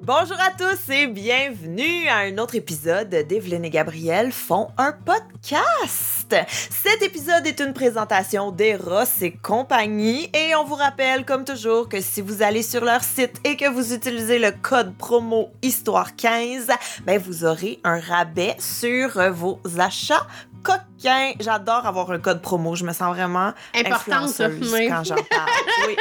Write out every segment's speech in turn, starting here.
Bonjour à tous et bienvenue à un autre épisode d'Evelyne et Gabriel font un podcast. Cet épisode est une présentation d'Eros et compagnie et on vous rappelle comme toujours que si vous allez sur leur site et que vous utilisez le code promo Histoire15, ben vous aurez un rabais sur vos achats coquins. J'adore avoir un code promo. Je me sens vraiment influenceuse quand j'en parle. Oui.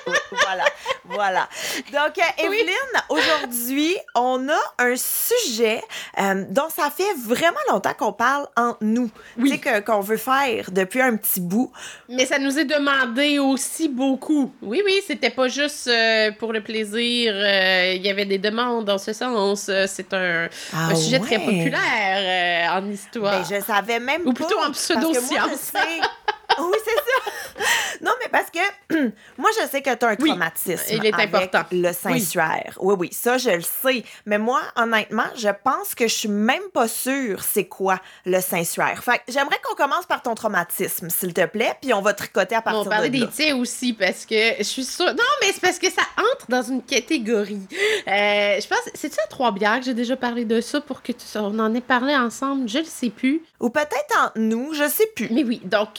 Voilà. Donc, Evelyne, aujourd'hui, on a un sujet dont ça fait vraiment longtemps qu'on parle entre nous. Oui. Tu sais, qu'on veut faire depuis un petit bout. Mais ça nous est demandé aussi beaucoup. Oui, c'était pas juste pour le plaisir. Il y avait des demandes dans ce sens. C'est un sujet très populaire en histoire. Ben, je savais même Ou plutôt en pseudo-science. Oui, c'est ça. Non, mais parce que moi, je sais que tu as un traumatisme il est avec important. le Saint-Suaire. Oui, ça, je le sais. Mais moi, honnêtement, je pense que je suis même pas sûre c'est quoi le Saint-Suaire. Fait que j'aimerais qu'on commence par ton traumatisme, s'il te plaît, puis on va tricoter à partir de là. On va parler des tiens aussi, parce que je suis sûre... Non, mais c'est parce que ça entre dans une catégorie. Je pense... C'est-tu à Trois-Bières que j'ai déjà parlé de ça pour que on en ait parlé ensemble? Je le sais plus. Ou peut-être entre nous, je sais plus. Mais oui, donc,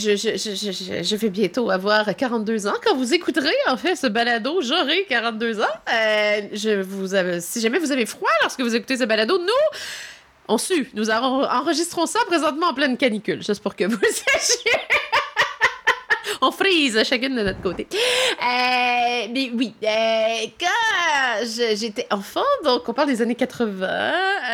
je vais bientôt avoir 42 ans. Quand vous écouterez, en fait, ce balado, j'aurai 42 ans. Si jamais vous avez froid lorsque vous écoutez ce balado, nous enregistrons ça présentement en pleine canicule, juste pour que vous sachiez. On frise chacune de notre côté. Mais oui, quand j'étais enfant, donc on parle des années 80,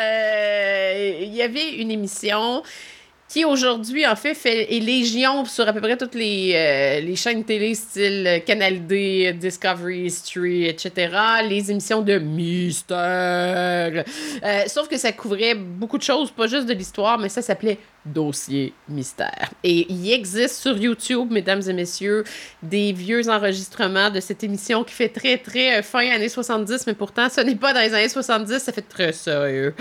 il y avait une émission qui aujourd'hui, en fait, est légion sur à peu près toutes les chaînes télé, style Canal D, Discovery, History, etc., les émissions de mystère. Sauf que ça couvrait beaucoup de choses, pas juste de l'histoire, mais ça s'appelait Dossier Mystère. Et il existe sur YouTube, mesdames et messieurs, des vieux enregistrements de cette émission qui fait très, très fin années 70, mais pourtant, ce n'est pas dans les années 70, ça fait très sérieux.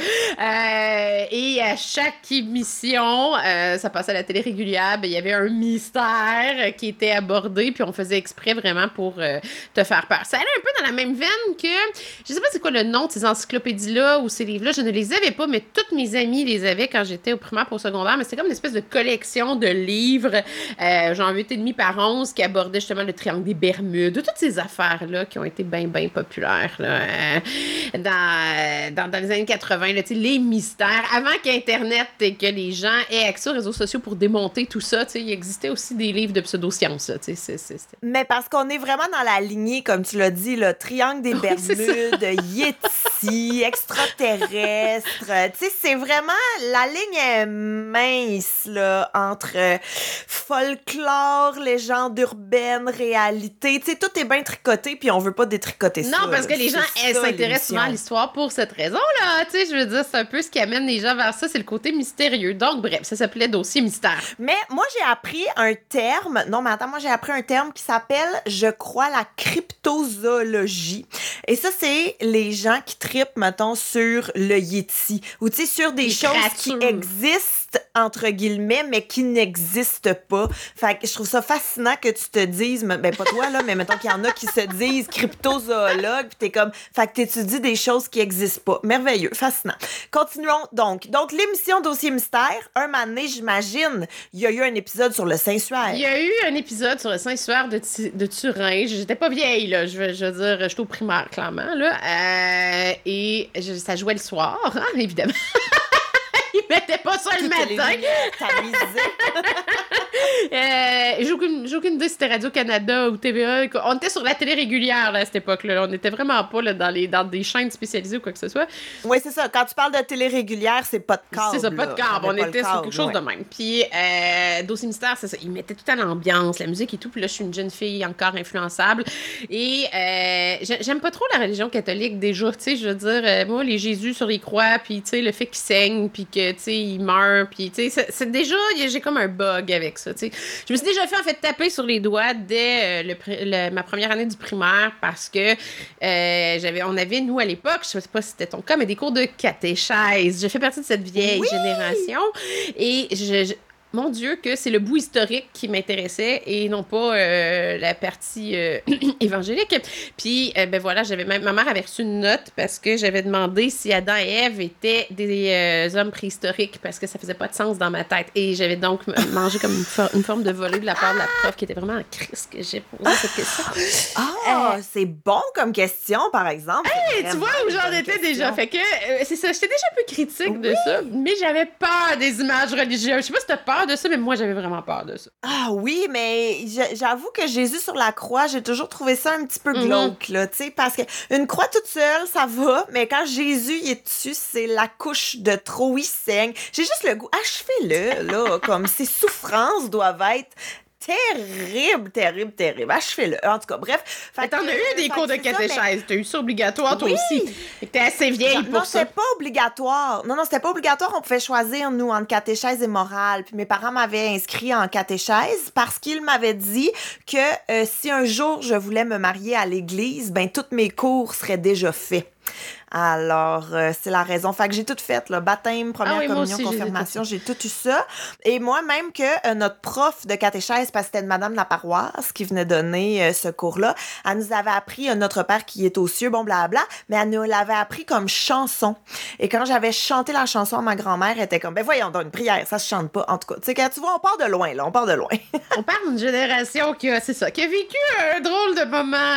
Et à chaque émission, ça passait à la télé régulière, il y avait un mystère qui était abordé, puis on faisait exprès vraiment pour te faire peur. Ça allait un peu dans la même veine que, je sais pas c'est quoi le nom de ces encyclopédies-là ou ces livres-là, je ne les avais pas, mais toutes mes amies les avaient quand j'étais au primaire pour au secondaire, mais c'était comme une espèce de collection de livres, genre 8,5 par 11, qui abordaient justement le triangle des Bermudes, toutes ces affaires-là qui ont été bien populaires là, dans les années 80, là, les mystères, avant qu'Internet et que les gens aient accès aux réseaux sociaux pour démonter tout ça, il existait aussi des livres de pseudo-sciences. Là, mais parce qu'on est vraiment dans la lignée, comme tu l'as dit, le triangle des Bermudes, Yéti, extraterrestre. C'est vraiment la ligne est mince là, entre folklore, légende urbaine, réalité. Tout est bien tricoté, puis on veut pas détricoter ça. Non, parce que les gens s'intéressent souvent à l'histoire pour cette raison-là. Je veux dire, c'est un peu ce qui amène les gens vers ça, c'est le côté mystérieux. Donc, bref, ça s'appelait Dossier Mystère. Mais moi, j'ai appris un terme. Non, mais attends, moi, j'ai appris un terme qui s'appelle, je crois, la cryptozoologie. Et ça, c'est les gens qui trippent, mettons, sur le Yéti. Ou, tu sais, sur des choses qui existent, entre guillemets, mais qui n'existent pas. Fait que je trouve ça fascinant que tu te dises, ben pas toi, là, mais mettons qu'il y en a qui se disent cryptozoologue, pis t'es comme, fait que t'étudies des choses qui existent pas. Merveilleux, fascinant. Continuons donc. Donc, l'émission Dossier Mystère, un moment donné, j'imagine, il y a eu un épisode sur le Saint-Suaire. Il y a eu un épisode sur le Saint-Suaire de Turin. J'étais pas vieille, là. Je veux dire, j'étais au primaire, clairement, là. Et ça jouait le soir, hein, évidemment. Ils mettaient pas ça le matin. J'ai aucune idée si c'était Radio-Canada ou TVA. On était sur la télé régulière là, à cette époque-là. On n'était vraiment pas là, dans des chaînes spécialisées ou quoi que ce soit. Oui, c'est ça. Quand tu parles de télé régulière, c'est pas de câble. C'est ça, pas de câble. On était sur quelque chose de même. Puis, Dossier Mystère, c'est ça. Ils mettaient tout à l'ambiance, la musique et tout. Puis là, je suis une jeune fille encore influençable. Et j'aime pas trop la religion catholique déjà. Tu sais, je veux dire, moi, les Jésus sur les croix, puis tu sais, le fait qu'ils saignent, puis que, tu sais, ils meurent, puis tu sais, c'est déjà, j'ai comme un bug avec ça, tu sais. Je me suis déjà fait, en fait, taper sur les doigts dès ma première année du primaire parce que on avait, nous, à l'époque, je sais pas si c'était ton cas, mais des cours de catéchèse. Je fais partie de cette vieille génération et mon Dieu, que c'est le bout historique qui m'intéressait et non pas la partie évangélique. Puis, ben voilà, ma mère avait reçu une note parce que j'avais demandé si Adam et Ève étaient des hommes préhistoriques parce que ça faisait pas de sens dans ma tête. Et j'avais donc mangé comme une forme de volée de la part de la prof qui était vraiment en crise que j'ai posé cette question. C'est bon comme question, par exemple. Hey, tu vois où j'en étais déjà. Fait que, c'est ça, j'étais déjà un peu critique de ça, mais j'avais peur des images religieuses. Je sais pas si t'as peur de ça, mais moi, j'avais vraiment peur de ça. Ah oui, mais j'avoue que Jésus sur la croix, j'ai toujours trouvé ça un petit peu glauque, là, tu sais, parce que une croix toute seule, ça va, mais quand Jésus il est dessus, c'est la couche de trop, il saigne. J'ai juste le goût, achevez-le, là, comme ses souffrances doivent être terrible. Achevez-le. En tout cas, bref. Mais t'en as eu des cours de catéchèse. T'as eu ça obligatoire, toi aussi. T'es assez vieille pour ça. Non, c'était pas obligatoire. Non, c'était pas obligatoire. On pouvait choisir, nous, entre catéchèse et morale. Puis mes parents m'avaient inscrit en catéchèse parce qu'ils m'avaient dit que si un jour je voulais me marier à l'église, ben tous mes cours seraient déjà faits. Alors, c'est la raison. Fait que j'ai tout fait, là. Baptême, première communion, aussi, confirmation, j'ai tout eu ça. Et moi, même que notre prof de catéchèse, parce que c'était une madame de la paroisse qui venait donner ce cours-là, elle nous avait appris Notre Père qui est aux cieux, bon, blabla, mais elle nous l'avait appris comme chanson. Et quand j'avais chanté la chanson à ma grand-mère, elle était comme, ben voyons, dans une prière, ça se chante pas. En tout cas, tu sais, quand tu vois, on part de loin, là, on part de loin. On parle d'une génération qui a vécu un drôle de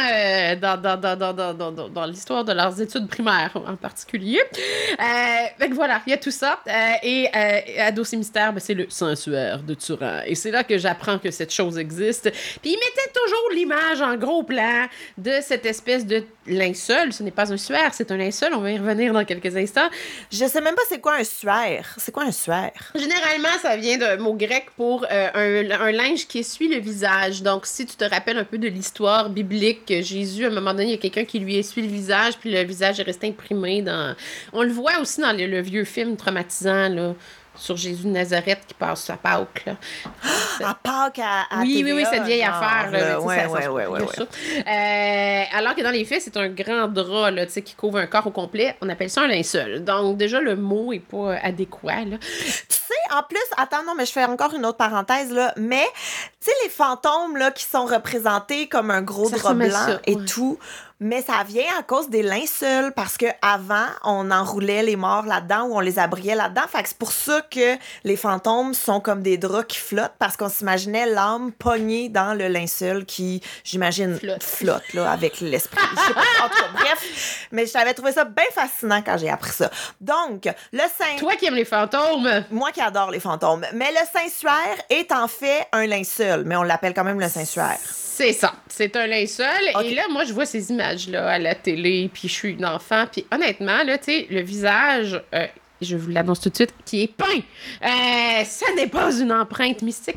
moment dans l'histoire de leurs études primaires en particulier. Fait que voilà, il y a tout ça. Et à Dossier Mystère, ben, c'est le Saint-Suaire de Turin. Et c'est là que j'apprends que cette chose existe. Puis il mettait toujours l'image en gros plan de cette espèce de linceul. Ce n'est pas un suaire, c'est un linceul. On va y revenir dans quelques instants. Je sais même pas c'est quoi un suaire. C'est quoi un suaire? Généralement, ça vient d'un mot grec pour un linge qui essuie le visage. Donc, si tu te rappelles un peu de l'histoire biblique, Jésus, à un moment donné, il y a quelqu'un qui lui essuie le visage, puis le visage est resté imprimé dans... On le voit aussi dans le vieux film traumatisant, là, sur Jésus de Nazareth qui passe à Pâques, là. À Pâques, à oui, TVA, oui, cette vieille affaire, là. Ouais. Alors que dans les faits, c'est un grand drap, là, tu sais, qui couvre un corps au complet. On appelle ça un linceul. Donc, déjà, le mot est pas adéquat, là. Tu sais, en plus, attends, non, mais je fais encore une autre parenthèse, là, mais, tu sais, les fantômes, là, qui sont représentés comme un gros drap blanc et tout... Mais ça vient à cause des linceuls, parce que avant on enroulait les morts là-dedans ou on les abriait là-dedans. Fait que c'est pour ça que les fantômes sont comme des draps qui flottent, parce qu'on s'imaginait l'âme pognée dans le linceul qui, j'imagine, flotte là, avec l'esprit. Je sais pas, en tout cas, bref. Mais j'avais trouvé ça bien fascinant quand j'ai appris ça. Donc, le Saint... Toi qui aimes les fantômes! Moi qui adore les fantômes. Mais le Saint-Suaire est en fait un linceul, mais on l'appelle quand même le Saint-Suaire. C'est ça. C'est un linceul. Okay. Et là, moi, je vois ces images-là à la télé, puis je suis une enfant. Puis honnêtement, là, tu sais, le visage, je vous l'annonce tout de suite, qui est peint. Ça n'est pas une empreinte mystique.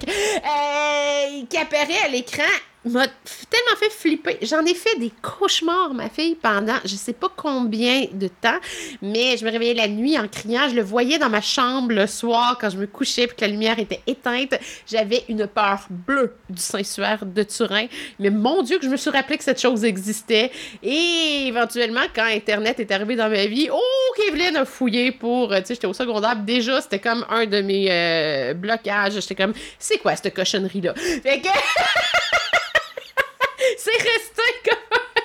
Qui apparaît à l'écran m'a tellement fait flipper. J'en ai fait des cauchemars, ma fille, pendant je sais pas combien de temps, mais je me réveillais la nuit en criant. Je le voyais dans ma chambre le soir quand je me couchais puis que la lumière était éteinte. J'avais une peur bleue du Saint-Suaire de Turin. Mais mon Dieu, que je me suis rappelé que cette chose existait. Et éventuellement, quand Internet est arrivé dans ma vie, Kevin a fouillé pour... Tu sais, j'étais au secondaire. Déjà, c'était comme un de mes blocages. J'étais comme, c'est quoi cette cochonnerie-là? Fait que... C'est resté comme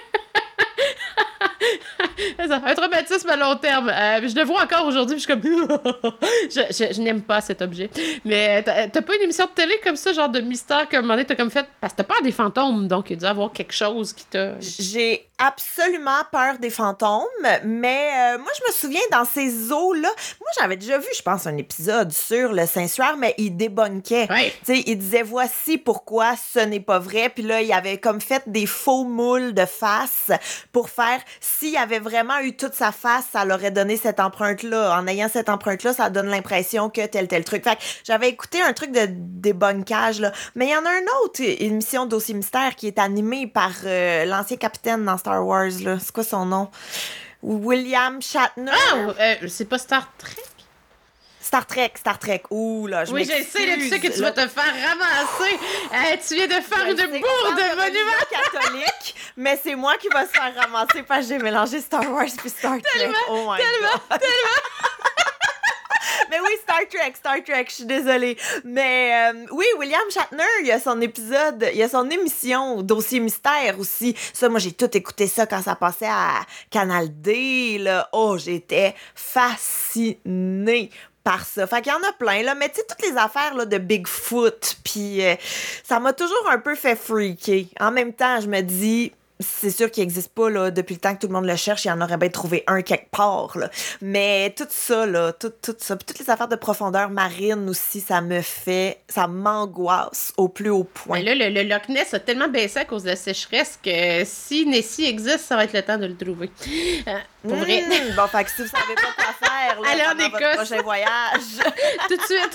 un traumatisme à long terme. Je le vois encore aujourd'hui, puis je suis comme... je n'aime pas cet objet. Mais t'as pas une émission de télé comme ça, genre de mystère, qu'à un moment donné, t'as comme fait... Parce que t'as peur des fantômes, donc il doit y avoir quelque chose qui t'a... J'ai absolument peur des fantômes, mais moi, je me souviens, dans ces eaux-là, moi, j'avais déjà vu, je pense, un épisode sur le Saint-Suaire, mais il débunkait. Ouais. Tu sais, il disait, voici pourquoi ce n'est pas vrai. Puis là, il avait comme fait des faux moules de face pour faire... S'il avait vraiment eu toute sa face, ça l'aurait donné cette empreinte-là. En ayant cette empreinte-là, ça donne l'impression que tel truc. Fait que j'avais écouté un truc de débunkage, là. Mais il y en a un autre, émission Dossier Mystère, qui est animée par l'ancien capitaine dans Star Wars, là. C'est quoi son nom? William Shatner. C'est pas Star Trek? Star Trek. Ouh, là, je m'excuse. Oui, je sais, là, tu sais que tu vas te faire ramasser. Tu viens de faire une bourde de monument catholique, mais c'est moi qui va se faire ramasser parce que j'ai mélangé Star Wars puis Star Trek. Oh my God. Tellement. Mais oui, Star Trek, je suis désolée. Mais oui, William Shatner, il y a son épisode, il y a son émission Dossier Mystère aussi. Ça, moi, j'ai tout écouté ça quand ça passait à Canal D, là. Oh, j'étais fascinée par ça. Fait qu'il y en a plein, là. Mais tu sais, toutes les affaires, là, de Bigfoot, puis ça m'a toujours un peu fait freaker. En même temps, je me dis... C'est sûr qu'il n'existe pas, là, depuis le temps que tout le monde le cherche, il y en aurait bien trouvé un quelque part, là. Mais tout ça, là, tout ça, puis toutes les affaires de profondeur marine aussi, ça m'angoisse au plus haut point. Mais là, le Loch Ness a tellement baissé à cause de la sécheresse que si Nessie existe, ça va être le temps de le trouver. Pour vrai. Bon, fait que si vous savez pas quoi faire, là, allez en pendant votre prochain voyage. Tout de suite.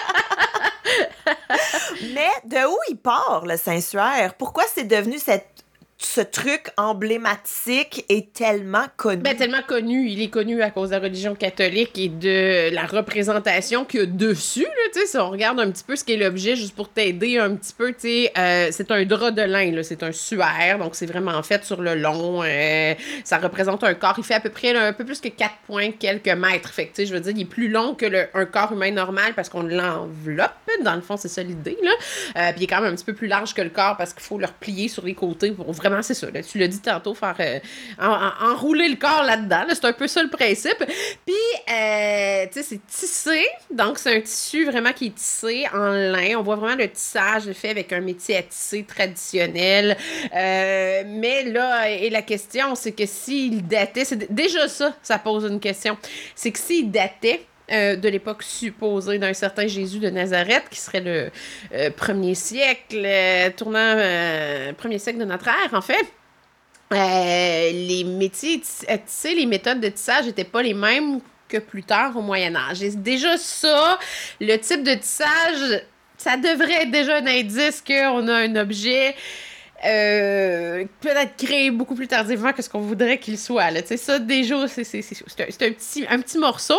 Mais de où il part, le Saint-Suaire? Pourquoi c'est devenu ce truc emblématique et tellement connu? Ben, tellement connu. Il est connu à cause de la religion catholique et de la représentation qu'il y a dessus, là, tu sais. Si on regarde un petit peu ce qu'est l'objet, juste pour t'aider un petit peu, tu sais, c'est un drap de lin, là. C'est un suaire, donc c'est vraiment fait sur le long. Ça représente un corps. Il fait à peu près un peu plus que 4 points, quelques mètres. Fait que, tu sais, je veux dire, il est plus long que un corps humain normal parce qu'on l'enveloppe. Dans le fond, c'est ça l'idée, là. Puis il est quand même un petit peu plus large que le corps parce qu'il faut le replier sur les côtés pour vraiment, c'est ça, là, tu l'as dit tantôt, faire enrouler le corps là-dedans, là, c'est un peu ça le principe. Puis, tu sais, c'est tissé, donc c'est un tissu vraiment qui est tissé en lin. On voit vraiment le tissage fait avec un métier à tisser traditionnel. Mais là, et la question, c'est que s'il datait, déjà ça pose une question. C'est que s'il datait de l'époque supposée d'un certain Jésus de Nazareth, qui serait le premier siècle, premier siècle de notre ère, en fait. Les métiers à tisser, les méthodes de tissage n'étaient pas les mêmes que plus tard au Moyen-Âge. Et déjà ça, le type de tissage, ça devrait être déjà un indice qu'on a un objet peut-être créé beaucoup plus tardivement que ce qu'on voudrait qu'il soit. Là. Tu sais, ça, déjà, c'est un petit morceau.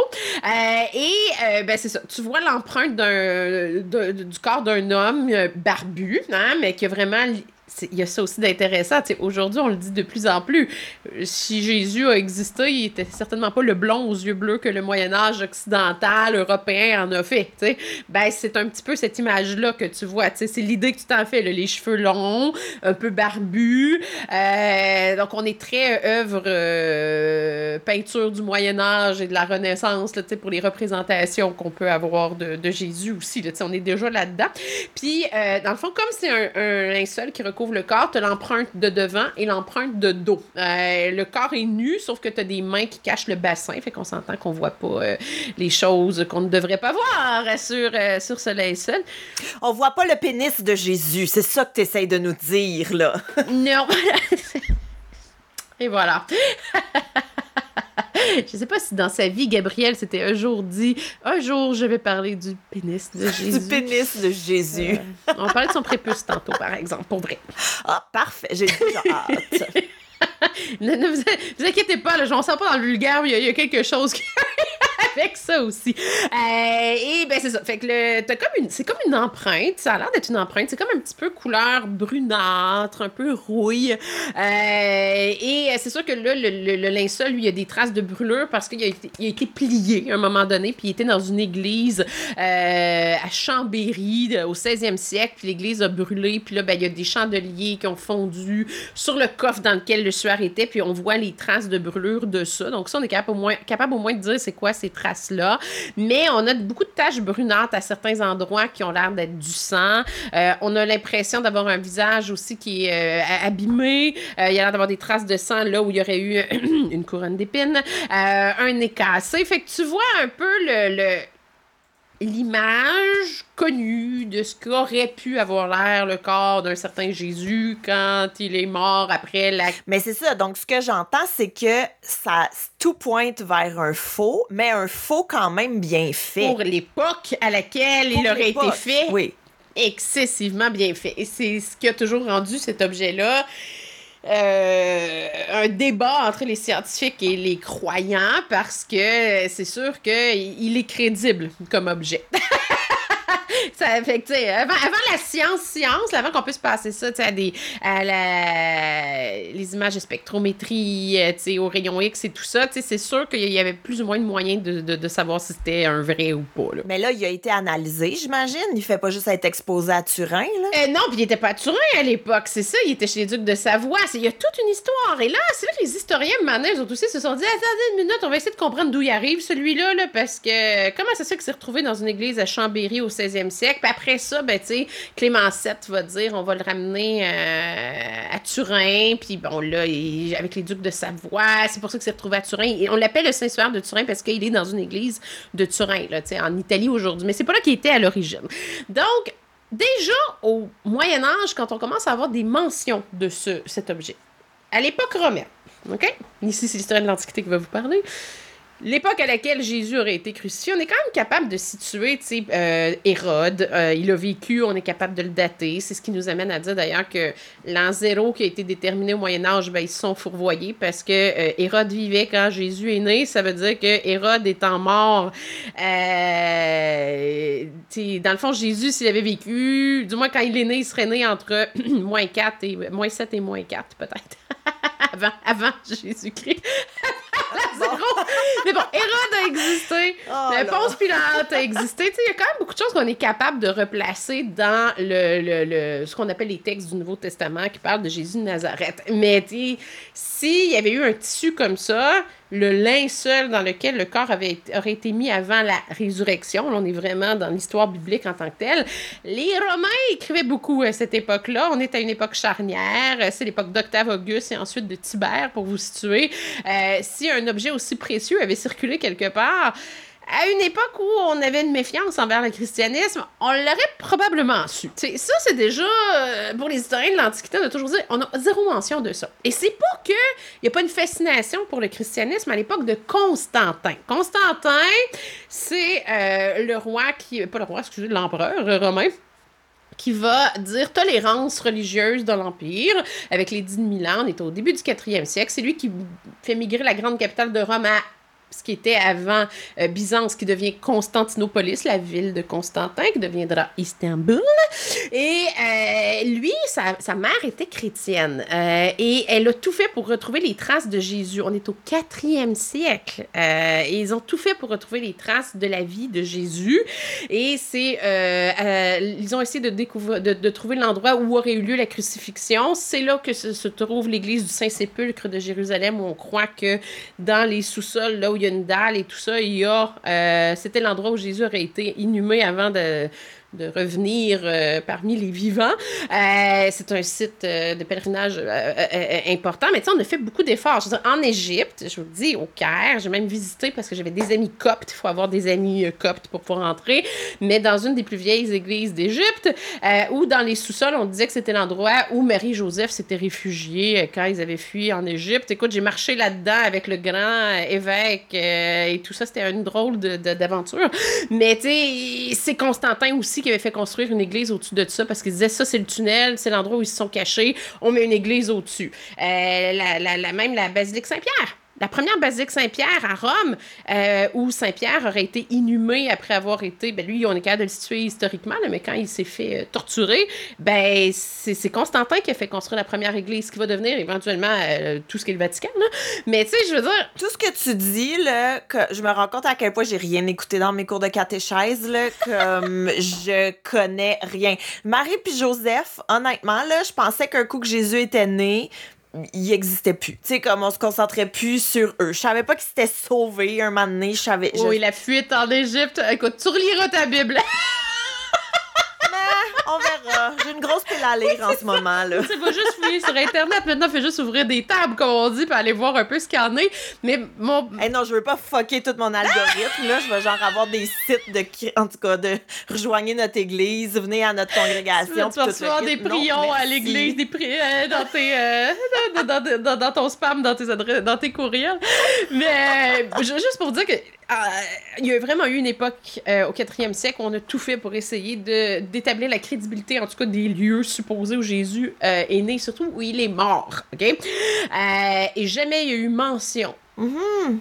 Ben, c'est ça. Tu vois l'empreinte du corps d'un homme barbu, hein, mais qui a vraiment... Il y a ça aussi d'intéressant. Tu sais, aujourd'hui, on le dit de plus en plus. Si Jésus a existé, il était certainement pas le blond aux yeux bleus que le Moyen-Âge occidental, européen en a fait. Tu sais. Ben, c'est un petit peu cette image-là que tu vois. Tu sais, c'est l'idée que tu t'en fais. Là, les cheveux longs, un peu barbus. Donc, on est très œuvre peinture du Moyen-Âge et de la Renaissance là, tu sais, pour les représentations qu'on peut avoir de Jésus aussi. Là, tu sais, on est déjà là-dedans. Puis, dans le fond, comme c'est un linceul qui recouvre le corps, tu as l'empreinte de devant et l'empreinte de dos. Le corps est nu, sauf que tu as des mains qui cachent le bassin, fait qu'on s'entend qu'on voit pas les choses qu'on ne devrait pas voir sur ce linceul. On voit pas le pénis de Jésus, c'est ça que tu essayes de nous dire, là. Non, voilà. Et voilà. Je sais pas si dans sa vie, Gabriel s'était un jour dit « Un jour, je vais parler du pénis de Jésus. » Du pénis de Jésus. On parlait de son prépuce tantôt, par exemple, pour vrai. Ah, parfait. J'ai déjà hâte. Ne vous inquiétez pas, là, je ne sens pas dans le vulgaire, mais il y a quelque chose qui avec ça aussi. Et ben c'est ça. Fait que c'est comme une empreinte. Ça a l'air d'être une empreinte. C'est comme un petit peu couleur brunâtre, un peu rouille. Et c'est sûr que là, le linceul, lui, il y a des traces de brûlure parce qu'il a été plié à un moment donné, puis il était dans une église à Chambéry au 16e siècle, puis l'église a brûlé, puis là, ben, il y a des chandeliers qui ont fondu sur le coffre dans lequel le suaire était, puis on voit les traces de brûlure de ça. Donc ça, on est capable au moins de dire c'est quoi ces traces-là. Mais on a beaucoup de taches brunâtres à certains endroits qui ont l'air d'être du sang. On a l'impression d'avoir un visage aussi qui est abîmé. Il y a l'air d'avoir des traces de sang là où il y aurait eu une couronne d'épines. Un nez cassé. Fait que tu vois un peu l'image connue de ce qu'aurait pu avoir l'air le corps d'un certain Jésus quand il est mort après la... Mais c'est ça, donc ce que j'entends, c'est que tout pointe vers un faux, mais un faux quand même bien fait. Pour l'époque à laquelle il aurait été fait, oui. Excessivement bien fait. Et c'est ce qui a toujours rendu cet objet-là un débat entre les scientifiques et les croyants parce que c'est sûr qu'il est crédible comme objet. Ça fait que, tu sais, avant la science, avant qu'on puisse passer ça, tu sais, les images de spectrométrie, tu sais, au rayon X et tout ça, tu sais, c'est sûr qu'il y avait plus ou moins de moyens de savoir si c'était un vrai ou pas, là. Mais là, il a été analysé, j'imagine. Il fait pas juste être exposé à Turin, là. Non, puis il était pas à Turin à l'époque, c'est ça, il était chez les ducs de Savoie. Il y a toute une histoire. Et là, c'est là que les historiens, maintenant, ils ont aussi se sont dit, attendez une minute, on va essayer de comprendre d'où il arrive, celui-là, là, parce que comment c'est ça qu'il s'est retrouvé dans une église à Chambéry au 16e siècle? Puis après ça, ben, tu sais, Clément VII va dire, on va le ramener à Turin, puis bon, là, avec les ducs de Savoie, c'est pour ça qu'il s'est retrouvé à Turin. Et on l'appelle le Saint-Suaire de Turin parce qu'il est dans une église de Turin, là, tu sais, en Italie aujourd'hui. Mais c'est pas là qu'il était à l'origine. Donc, déjà, au Moyen-Âge, quand on commence à avoir des mentions de cet objet, à l'époque romaine, OK? Ici, c'est l'historien de l'Antiquité qui va vous parler. L'époque à laquelle Jésus aurait été crucifié, on est quand même capable de situer, tu sais, Hérode, il a vécu, on est capable de le dater. C'est ce qui nous amène à dire d'ailleurs que l'an 0 qui a été déterminé au Moyen-Âge, ben, ils se sont fourvoyés parce que Hérode vivait quand Jésus est né. Ça veut dire que Hérode étant mort, tu sais, dans le fond, Jésus, s'il avait vécu, du moins quand il est né, il serait né entre moins 4 et moins 7 et moins 4, peut-être. avant Jésus-Christ. Bon. Mais bon, Hérode a existé, Ponce Pilate a existé. Il y a quand même beaucoup de choses qu'on est capable de replacer dans ce qu'on appelle les textes du Nouveau Testament qui parlent de Jésus de Nazareth. Mais s'il y avait eu un tissu comme ça, le linceul dans lequel le corps aurait été mis avant la résurrection, là, on est vraiment dans l'histoire biblique en tant que telle. Les Romains écrivaient beaucoup à cette époque-là. On est à une époque charnière. C'est l'époque d'Octave Auguste et ensuite de Tibère, pour vous situer. Si un objet aussi précieux avait circulé quelque part, à une époque où on avait une méfiance envers le christianisme, on l'aurait probablement su. T'sais, ça, c'est déjà, pour les historiens de l'Antiquité, on a toujours dit, on a zéro mention de ça. Et c'est pas qu'il n'y a pas une fascination pour le christianisme à l'époque de Constantin. Constantin, c'est le roi l'empereur romain, qui va dire tolérance religieuse dans l'Empire, avec l'édit de Milan. On est au début du 4e siècle. C'est lui qui fait migrer la grande capitale de Rome à ce qui était avant Byzance, qui devient Constantinopolis, la ville de Constantin, qui deviendra Istanbul. Et lui, sa mère était chrétienne. Et elle a tout fait pour retrouver les traces de Jésus. On est au 4e siècle. Et ils ont tout fait pour retrouver les traces de la vie de Jésus. Et c'est... ils ont essayé de trouver l'endroit où aurait eu lieu la crucifixion. C'est là que se trouve l'église du Saint-Sépulcre de Jérusalem, où on croit que dans les sous-sols, là où il y a une dalle et tout ça, c'était l'endroit où Jésus aurait été inhumé avant de revenir parmi les vivants. C'est un site de pèlerinage important, mais tu sais, on a fait beaucoup d'efforts. Je veux dire, en Égypte, je vous le dis, au Caire, j'ai même visité parce que j'avais des amis coptes. Il faut avoir des amis coptes pour pouvoir entrer, mais dans une des plus vieilles églises d'Égypte, où dans les sous-sols, on disait que c'était l'endroit où Marie-Joseph s'était réfugiée quand ils avaient fui en Égypte. Écoute, j'ai marché là-dedans avec le grand évêque et tout ça. C'était une drôle d'aventure. Mais tu sais, c'est Constantin aussi qui avait fait construire une église au-dessus de ça parce qu'il disait ça, c'est le tunnel, c'est l'endroit où ils se sont cachés, on met une église au-dessus. Même la basilique Saint-Pierre. La première basilique Saint-Pierre à Rome, où Saint-Pierre aurait été inhumé après avoir été... Ben lui, on est capable de le situer historiquement, là, mais quand il s'est fait torturer, ben c'est Constantin qui a fait construire la première église, qui va devenir éventuellement tout ce qu'est le Vatican. Là. Mais tu sais, je veux dire... Tout ce que tu dis, là, que je me rends compte à quel point j'ai rien écouté dans mes cours de catéchèse, là, comme je connais rien. Marie puis Joseph, honnêtement, là, je pensais qu'un coup que Jésus était né... il existait plus. Tu sais, comme on se concentrait plus sur eux. Je savais pas qu'ils s'étaient sauvés un moment donné. Oui, la fuite en Égypte. Écoute, tu reliras ta Bible. On verra. J'ai une grosse pile à lire en ce moment, là. Tu vas juste fouiller sur Internet. Maintenant, fais juste ouvrir des tables, comme on dit, puis aller voir un peu ce qu'il y en est. Mais mon... Hey, non, je veux pas fucker tout mon algorithme, là. Je vais genre avoir des sites en tout cas, de rejoignez notre église, venez à notre congrégation. Tu vas recevoir des prions à l'église, des dans tes... dans ton spam, dans tes courriels. Mais juste pour dire que il y a vraiment eu une époque au 4e siècle où on a tout fait pour essayer d'établir la crédibilité, en tout cas, des lieux supposés où Jésus est né, surtout où il est mort, OK? Et jamais il y a eu mention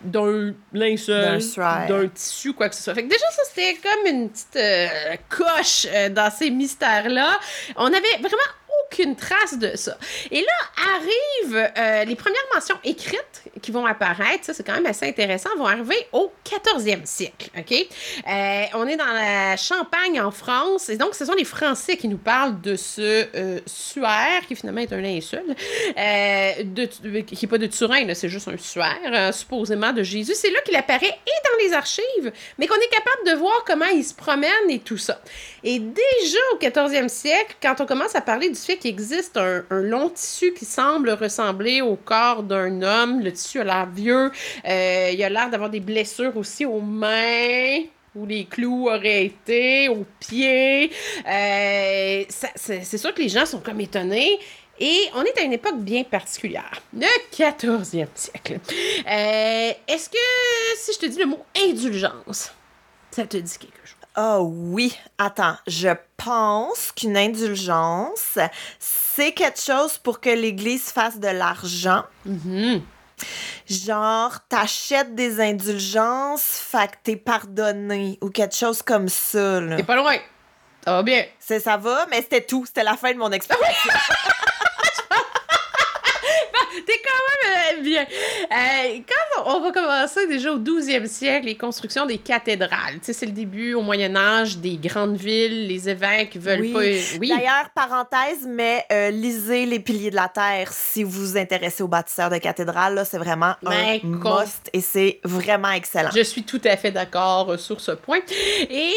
d'un linceul, d'un tissu, quoi que ce soit. Fait que déjà, ça, c'était comme une petite coche dans ces mystères-là. On avait vraiment aucune trace de ça. Et là, arrivent les premières mentions écrites qui vont apparaître, ça c'est quand même assez intéressant, vont arriver au 14e siècle, OK? On est dans la Champagne en France, et donc ce sont les Français qui nous parlent de ce suaire, qui finalement est un linceul, qui n'est pas de Turin, là, c'est juste un suaire, supposément de Jésus. C'est là qu'il apparaît et dans les archives, mais qu'on est capable de voir comment il se promène et tout ça. Et déjà au 14e siècle, quand on commence à parler du fait qu'il existe un long tissu qui semble ressembler au corps d'un homme, le tissu a l'air vieux, il a l'air d'avoir des blessures aussi aux mains, où les clous auraient été, aux pieds. C'est sûr que les gens sont comme étonnés. Et on est à une époque bien particulière, le 14e siècle. Est-ce que, si je te dis le mot indulgence, ça te dit quelque chose? Ah oui. Attends, je pense qu'une indulgence, c'est quelque chose pour que l'Église fasse de l'argent. Mm-hmm. Genre, t'achètes des indulgences, fait que t'es pardonné, ou quelque chose comme ça, là. T'es pas loin. Ça va bien. Ça va, mais c'était tout. C'était la fin de mon explication. T'es quand même bien. Quand on va commencer déjà au 12e siècle, les constructions des cathédrales. Tu sais, c'est le début au Moyen-Âge des grandes villes, les évêques veulent pas... Oui. D'ailleurs, parenthèse, mais lisez Les Piliers de la Terre si vous vous intéressez aux bâtisseurs de cathédrales. Là, c'est vraiment un must et c'est vraiment excellent. Je suis tout à fait d'accord sur ce point. Et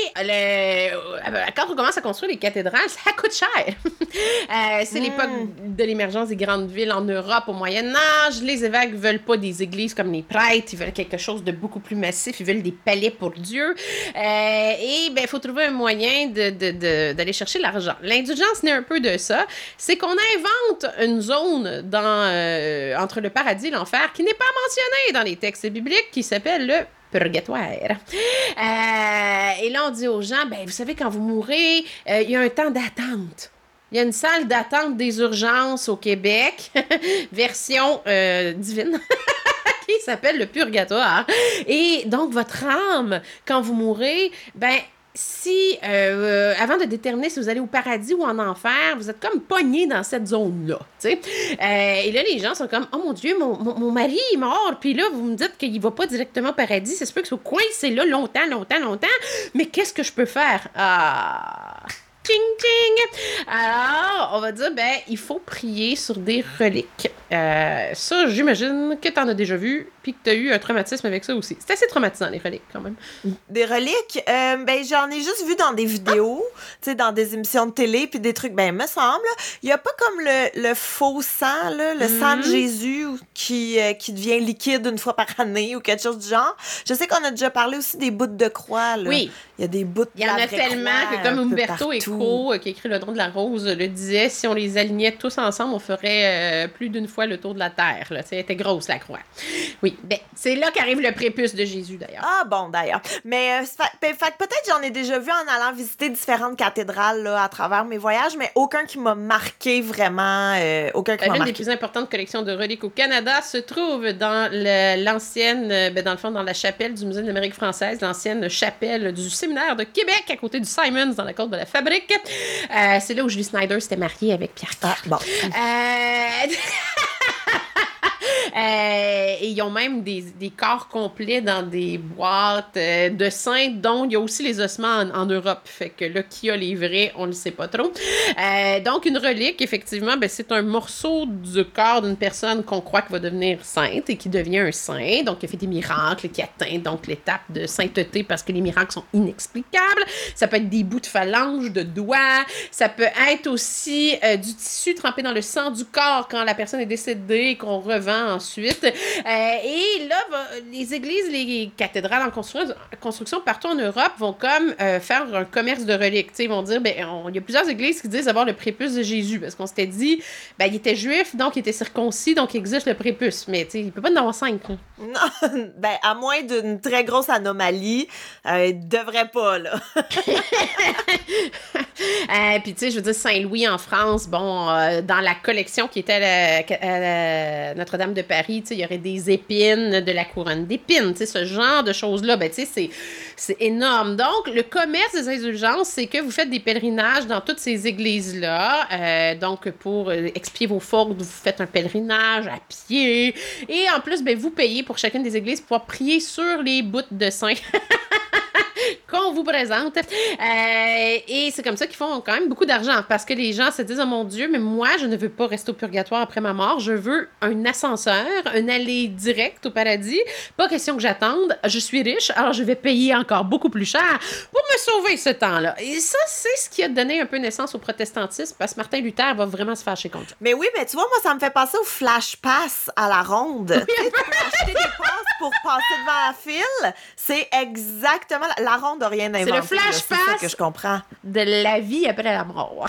quand on commence à construire les cathédrales, ça coûte cher. C'est l'époque de l'émergence des grandes villes en Europe au Moyen-Âge. Les évêques veulent pas des églises comme les prêtres, ils veulent quelque chose de beaucoup plus massif, ils veulent des palais pour Dieu. Et ben, il faut trouver un moyen d'aller chercher l'argent. L'indulgence naît un peu de ça. C'est qu'on invente une zone entre le paradis et l'enfer qui n'est pas mentionnée dans les textes bibliques, qui s'appelle le purgatoire. Et là, on dit aux gens, ben, vous savez, quand vous mourrez, il y a un temps d'attente. Il y a une salle d'attente des urgences au Québec, version divine, qui s'appelle le purgatoire. Et donc, votre âme, quand vous mourrez, ben, si, avant de déterminer si vous allez au paradis ou en enfer, vous êtes comme pogné dans cette zone-là, tu sais. Et là, les gens sont comme, oh mon Dieu, mon mari est mort, puis là, vous me dites qu'il va pas directement au paradis, ça se peut que ce soit coincé là longtemps, mais qu'est-ce que je peux faire? Ah... Ching, ching! Alors, on va dire, ben, il faut prier sur des reliques. Ça, j'imagine que t'en as déjà vu, puis que t'as eu un traumatisme avec ça aussi. C'est assez traumatisant, les reliques, quand même. Des reliques? Ben, j'en ai juste vu dans des vidéos, tu sais, dans des émissions de télé, puis des trucs, ben, me semble, il n'y a pas comme le faux sang, là, le sang de Jésus qui devient liquide une fois par année ou quelque chose du genre. Je sais qu'on a déjà parlé aussi des bouts de croix, là. Oui. Il y a des bouts de Il y en a tellement que, comme Umberto Eco, qui écrit Le Don de la Rose, le disait, si on les alignait tous ensemble, on ferait plus d'une fois le tour de la Terre. Là. Elle était grosse, la croix. Oui, ben, c'est là qu'arrive le prépuce de Jésus, d'ailleurs. Ah bon, d'ailleurs. Mais fait que peut-être j'en ai déjà vu en allant visiter différentes cathédrales là, à travers mes voyages, mais aucun qui m'a marqué vraiment. L'une des plus importantes collections de reliques au Canada se trouve dans l'ancienne, dans le fond, dans la chapelle du Musée de l'Amérique française, l'ancienne chapelle du Séminaire de Québec, à côté du Simons, dans la côte de la Fabrique. C'est là où Julie Snyder s'était mariée avec Pierre Carl. Ah, bon. Et ils ont même des corps complets dans des boîtes de saints, dont il y a aussi les ossements en Europe. Fait que là, qui a les vrais, on ne le sait pas trop. Donc, une relique, effectivement, ben, c'est un morceau du corps d'une personne qu'on croit qui va devenir sainte et qui devient un saint. Donc, qui a fait des miracles, qui atteint donc l'étape de sainteté parce que les miracles sont inexplicables. Ça peut être des bouts de phalanges, de doigts. Ça peut être aussi du tissu trempé dans le sang du corps quand la personne est décédée et qu'on revend ensuite. Et là, les églises, les cathédrales en construction partout en Europe vont comme faire un commerce de reliques. T'sais, ils vont dire, ben, il y a plusieurs églises qui disent avoir le prépuce de Jésus, parce qu'on s'était dit, ben, il était juif, donc il était circoncis, donc il existe le prépuce. Mais il ne peut pas en avoir 5. Là. Non, ben, à moins d'une très grosse anomalie, il devrait pas, là. Puis, tu sais, je veux dire, Saint-Louis en France, bon, dans la collection qui était à Notre-Dame de Paris, Paris, tu sais, il y aurait des épines, de la couronne d'épines, tu sais, ce genre de choses-là, ben, tu sais, c'est énorme. Donc, le commerce des indulgences, c'est que vous faites des pèlerinages dans toutes ces églises-là. Donc, pour expier vos fautes, vous faites un pèlerinage à pied. Et en plus, ben, vous payez pour chacune des églises pour pouvoir prier sur les bouts de saints qu'on vous présente. Et c'est comme ça qu'ils font quand même beaucoup d'argent parce que les gens se disent « Oh mon Dieu, mais moi, je ne veux pas rester au purgatoire après ma mort. Je veux un ascenseur, un aller direct au paradis. Pas question que j'attende. Je suis riche, alors je vais payer encore beaucoup plus cher pour me sauver ce temps-là. » Et ça, c'est ce qui a donné un peu naissance au protestantisme parce que Martin Luther va vraiment se fâcher contre ça. Mais oui, mais tu vois, moi, ça me fait penser au flash pass à la ronde. Oui, tu peux acheter des passes pour passer devant la file. C'est exactement... La ronde n'a rien inventé. C'est le flash là, pass c'est ça que je comprends. de la vie après la mort.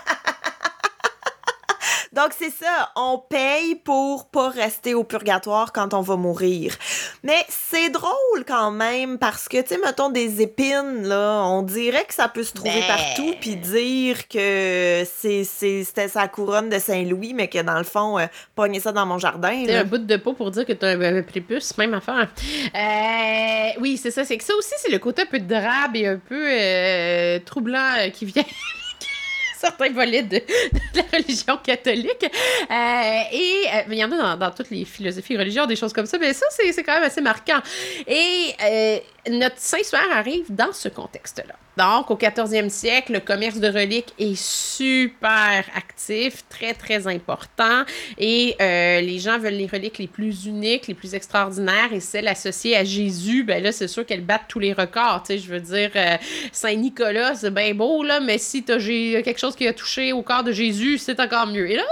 Donc, c'est ça. On paye pour pas rester au purgatoire quand on va mourir. Mais c'est drôle quand même parce que, tu sais, mettons des épines, là, on dirait que ça peut se trouver partout puis dire que c'était sa couronne de Saint-Louis, mais que dans le fond, pogner ça dans mon jardin. C'est un bout de peau pour dire que t'as un prépuce, même affaire. Oui, c'est ça. C'est que ça aussi, c'est le côté un peu drabe et un peu troublant qui vient... certains volets de la religion catholique. Mais il y en a dans toutes les philosophies religieuses, des choses comme ça, mais ça, c'est quand même assez marquant. Et notre Saint-Suaire arrive dans ce contexte-là. Donc, au 14e siècle, le commerce de reliques est super actif, très, très important. Et les gens veulent les reliques les plus uniques, les plus extraordinaires. Et celles associées à Jésus, ben là, c'est sûr qu'elles battent tous les records. Tu sais, je veux dire, Saint-Nicolas, c'est bien beau, là, mais si t'as quelque chose qui a touché au corps de Jésus, c'est encore mieux. Et là,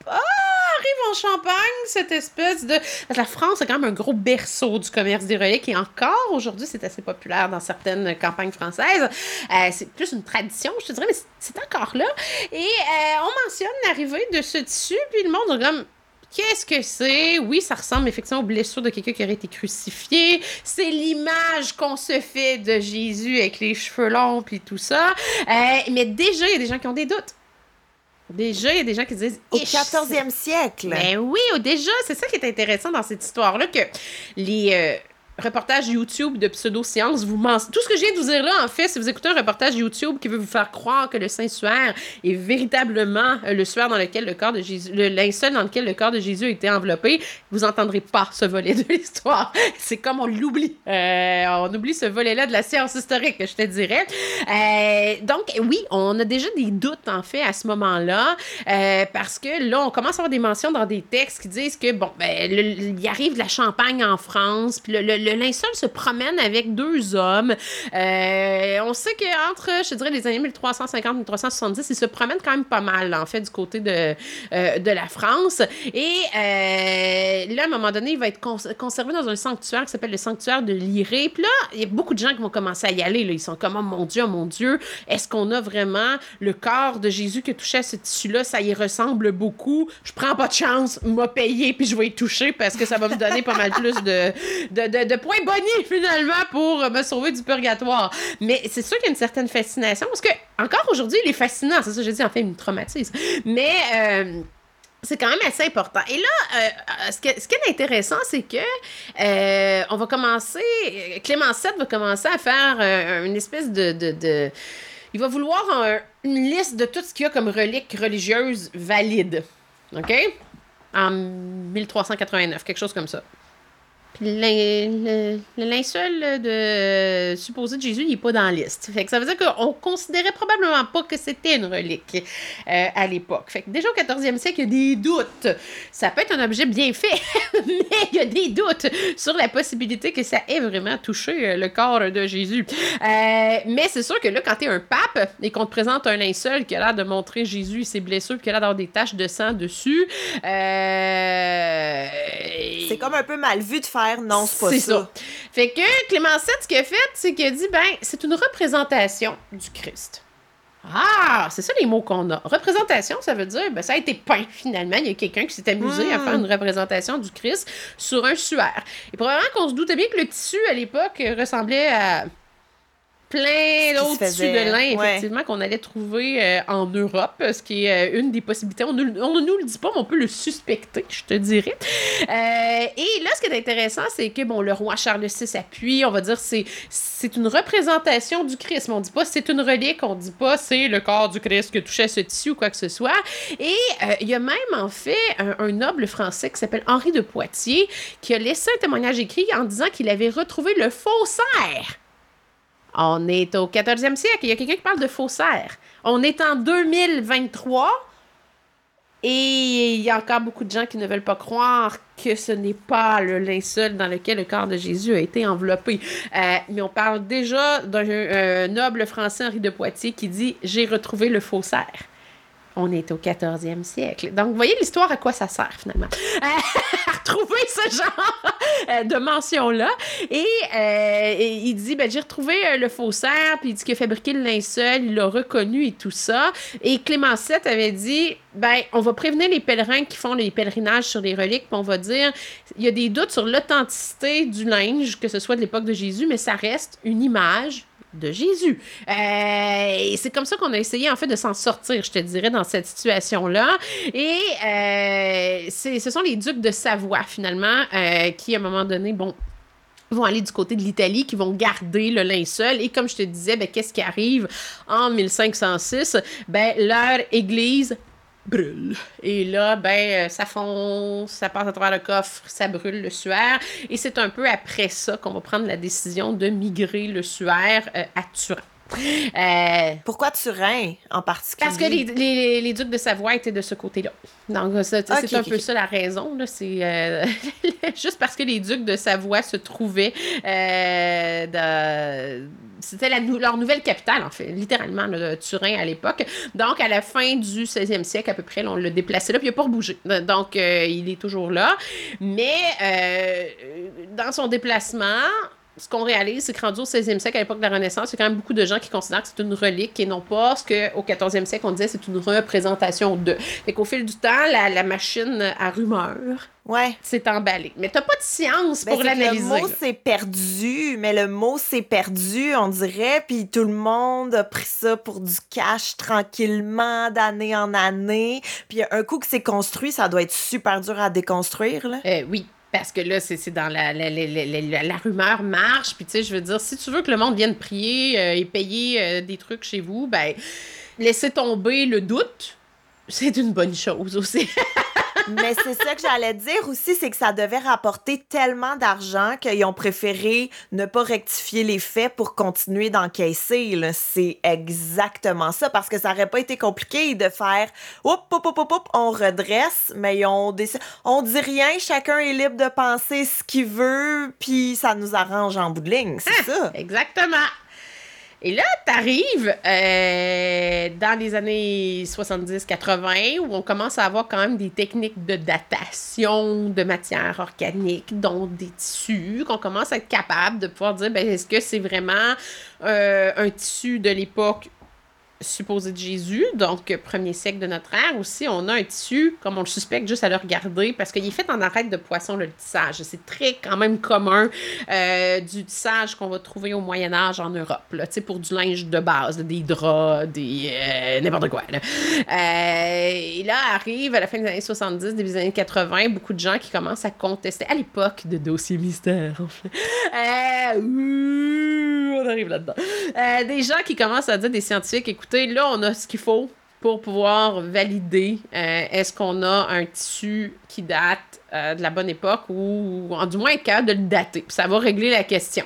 arrive en Champagne, cette espèce de... La France, c'est quand même un gros berceau du commerce des reliques et encore aujourd'hui, c'est assez populaire dans certaines campagnes françaises. C'est plus une tradition, je te dirais, mais c'est encore là. Et on mentionne l'arrivée de ce tissu, puis le monde est comme... Qu'est-ce que c'est? Oui, ça ressemble effectivement aux blessures de quelqu'un qui aurait été crucifié. C'est l'image qu'on se fait de Jésus avec les cheveux longs puis tout ça. Mais déjà, il y a des gens qui ont des doutes. Déjà, il y a des gens qui disent... Au 14e siècle! Ben oui, déjà, c'est ça qui est intéressant dans cette histoire-là, que les reportages YouTube de pseudo-sciences vous mentionnent. Tout ce que je viens de vous dire là, en fait, si vous écoutez un reportage YouTube qui veut vous faire croire que le Saint-Suaire est véritablement le suaire dans lequel le corps de Jésus... le linceul dans lequel le corps de Jésus a été enveloppé, vous n'entendrez pas ce volet de l'histoire. C'est comme on l'oublie. On oublie ce volet-là de la science historique, je te dirais. Donc, oui, on a déjà des doutes, en fait, à ce moment-là, parce que là, on commence à avoir des mentions dans des textes qui disent que, bon, ben, il arrive de la Champagne en France, puis le linceul se promène avec deux hommes. On sait qu'entre, je te dirais, les années 1350 et 1370, il se promène quand même pas mal, en fait, du côté de la France. Et là, à un moment donné, il va être conservé dans un sanctuaire qui s'appelle le sanctuaire de Liré. Puis là, il y a beaucoup de gens qui vont commencer à y aller. Là. Ils sont comme, oh mon Dieu, est-ce qu'on a vraiment le corps de Jésus qui a touché à ce tissu-là? Ça y ressemble beaucoup. Je prends pas de chance, m'a payé, puis je vais y toucher parce que ça va me donner pas mal plus de points bonus, finalement, pour me sauver du purgatoire. Mais c'est sûr qu'il y a une certaine fascination, parce que, encore aujourd'hui, il est fascinant. C'est ça que j'ai dit, en fait, il me traumatise. Mais... c'est quand même assez important. Et là, ce qui est intéressant, c'est que on va commencer... Clément VII va commencer à faire une espèce de il va vouloir une liste de tout ce qu'il y a comme reliques religieuses valides. OK? En 1389, quelque chose comme ça. Puis le linceul de supposé de Jésus, il n'est pas dans la liste. Fait que ça veut dire qu'on considérait probablement pas que c'était une relique à l'époque. Fait que déjà au 14e siècle, il y a des doutes. Ça peut être un objet bien fait, mais il y a des doutes sur la possibilité que ça ait vraiment touché le corps de Jésus. Mais c'est sûr que là, quand tu es un pape et qu'on te présente un linceul qui a l'air de montrer Jésus et ses blessures, puis qui a l'air d'avoir des taches de sang dessus, c'est comme un peu mal vu de faire non, c'est pas ça. Fait que Clément VII, ce qu'il a fait, c'est qu'il a dit, ben, c'est une représentation du Christ. Ah, c'est ça les mots qu'on a. Représentation, ça veut dire, ben, ça a été peint, finalement. Il y a quelqu'un qui s'est amusé à faire une représentation du Christ sur un suaire. Et probablement qu'on se doutait bien que le tissu, à l'époque, ressemblait à... plein d'autres tissus de lin, effectivement, ouais, qu'on allait trouver en Europe, ce qui est une des possibilités. On ne nous le dit pas, mais on peut le suspecter, je te dirais. Et là, ce qui est intéressant, c'est que, bon, le roi Charles VI appuie, on va dire, c'est une représentation du Christ. Mais on dit pas c'est une relique, on dit pas c'est le corps du Christ que touchait ce tissu ou quoi que ce soit. Et il y a même, en fait, un noble français qui s'appelle Henri de Poitiers qui a laissé un témoignage écrit en disant qu'il avait retrouvé le faussaire. On est au 14e siècle. Il y a quelqu'un qui parle de faussaire. On est en 2023 et il y a encore beaucoup de gens qui ne veulent pas croire que ce n'est pas le linceul dans lequel le corps de Jésus a été enveloppé. Mais on parle déjà d'un noble français, Henri de Poitiers, qui dit « J'ai retrouvé le faussaire ». On est au 14e siècle. Donc, vous voyez l'histoire à quoi ça sert, finalement. À retrouver ce genre de mention-là. Et il dit, j'ai retrouvé le faussaire, puis il dit qu'il a fabriqué le linceul, il l'a reconnu et tout ça. Et Clément VII avait dit, on va prévenir les pèlerins qui font les pèlerinages sur les reliques, puis on va dire, il y a des doutes sur l'authenticité du linge, que ce soit de l'époque de Jésus, mais ça reste une image de Jésus. Et c'est comme ça qu'on a essayé, en fait, de s'en sortir, je te dirais, dans cette situation-là. Et ce sont les ducs de Savoie, finalement, qui, à un moment donné, vont aller du côté de l'Italie, qui vont garder le linceul. Et comme je te disais, qu'est-ce qui arrive en 1506? Leur église brûle. Et là, ça fonce, ça passe à travers le coffre, ça brûle le suaire. Et c'est un peu après ça qu'on va prendre la décision de migrer le suaire à Turin. Pourquoi Turin en particulier? Parce que les ducs de Savoie étaient de ce côté-là. Donc, c'est un peu ça la raison. Là. C'est juste parce que les ducs de Savoie se trouvaient c'était leur nouvelle capitale, en fait, littéralement, là, Turin à l'époque. Donc, à la fin du 16e siècle, à peu près, on l'a déplacé là, puis il n'a pas bougé. Donc, il est toujours là. Mais, dans son déplacement, ce qu'on réalise, c'est que rendu au 16e siècle, à l'époque de la Renaissance, il y a quand même beaucoup de gens qui considèrent que c'est une relique et non pas ce qu'au 14e siècle, on disait c'est une représentation de. Fait qu'au fil du temps, la machine à rumeurs s'est emballée. Mais t'as pas de science pour l'analyser. Le mot s'est perdu, mais le mot s'est perdu, on dirait, puis tout le monde a pris ça pour du cash tranquillement, d'année en année. Puis un coup que c'est construit, ça doit être super dur à déconstruire, là. Oui. Parce que là, c'est dans la rumeur marche. Puis, tu sais, je veux dire, si tu veux que le monde vienne prier et payer des trucs chez vous, laisser tomber le doute, c'est une bonne chose aussi. Mais c'est ça que j'allais dire aussi, c'est que ça devait rapporter tellement d'argent qu'ils ont préféré ne pas rectifier les faits pour continuer d'encaisser. Là. C'est exactement ça, parce que ça aurait pas été compliqué de faire « Oup, on redresse », mais on dit rien, chacun est libre de penser ce qu'il veut, puis ça nous arrange en bout de ligne, c'est ça. Exactement. Et là, t'arrives dans les années 70-80 où on commence à avoir quand même des techniques de datation de matière organique, dont des tissus, qu'on commence à être capable de pouvoir dire, est-ce que c'est vraiment un tissu de l'époque supposé de Jésus, donc 1er siècle de notre ère. Aussi, on a un tissu, comme on le suspecte, juste à le regarder, parce qu'il est fait en arête de poisson, le tissage. C'est très, quand même, commun du tissage qu'on va trouver au Moyen-Âge en Europe, là, pour du linge de base, là, des draps, n'importe quoi. Là. Et là, arrive, à la fin des années 70, début des années 80, beaucoup de gens qui commencent à contester, à l'époque de Dossier Mystère, en fait. On arrive là-dedans. Des gens qui commencent à dire, des scientifiques, écoutez, là, on a ce qu'il faut pour pouvoir valider est-ce qu'on a un tissu qui date de la bonne époque ou du moins être capable de le dater. Puis ça va régler la question.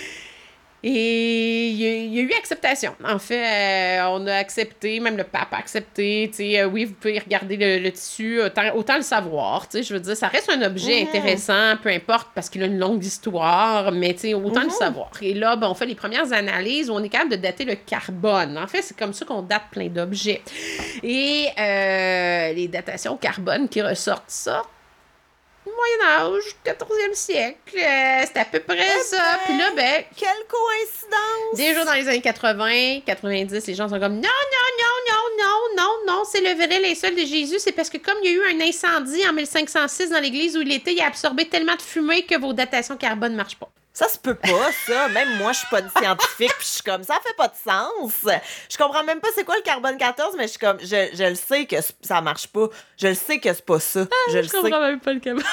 Et il y a eu acceptation. En fait, on a accepté, même le pape a accepté, tu sais, oui, vous pouvez regarder le tissu, autant le savoir, tu sais, je veux dire, ça reste un objet intéressant, peu importe, parce qu'il a une longue histoire, mais tu sais, autant le savoir. Et là, on fait les premières analyses où on est capable de dater le carbone. En fait, c'est comme ça qu'on date plein d'objets. Et les datations carbone qui ressortent ça, Moyen-Âge, 14e siècle, c'est à peu près ça. Puis là, quelle coïncidence! Déjà dans les années 80, 90, les gens sont comme non, c'est le vrai linceul de Jésus. C'est parce que comme il y a eu un incendie en 1506 dans l'église où il était, il a absorbé tellement de fumée que vos datations carbone ne marchent pas. Ça se peut pas, ça. Même moi, je suis pas une scientifique, puis je suis comme, ça fait pas de sens. Je comprends même pas c'est quoi le carbone 14, mais je suis comme, je le sais que ça marche pas. Je le sais que c'est pas ça. Je le sais. comprends même pas le carbone.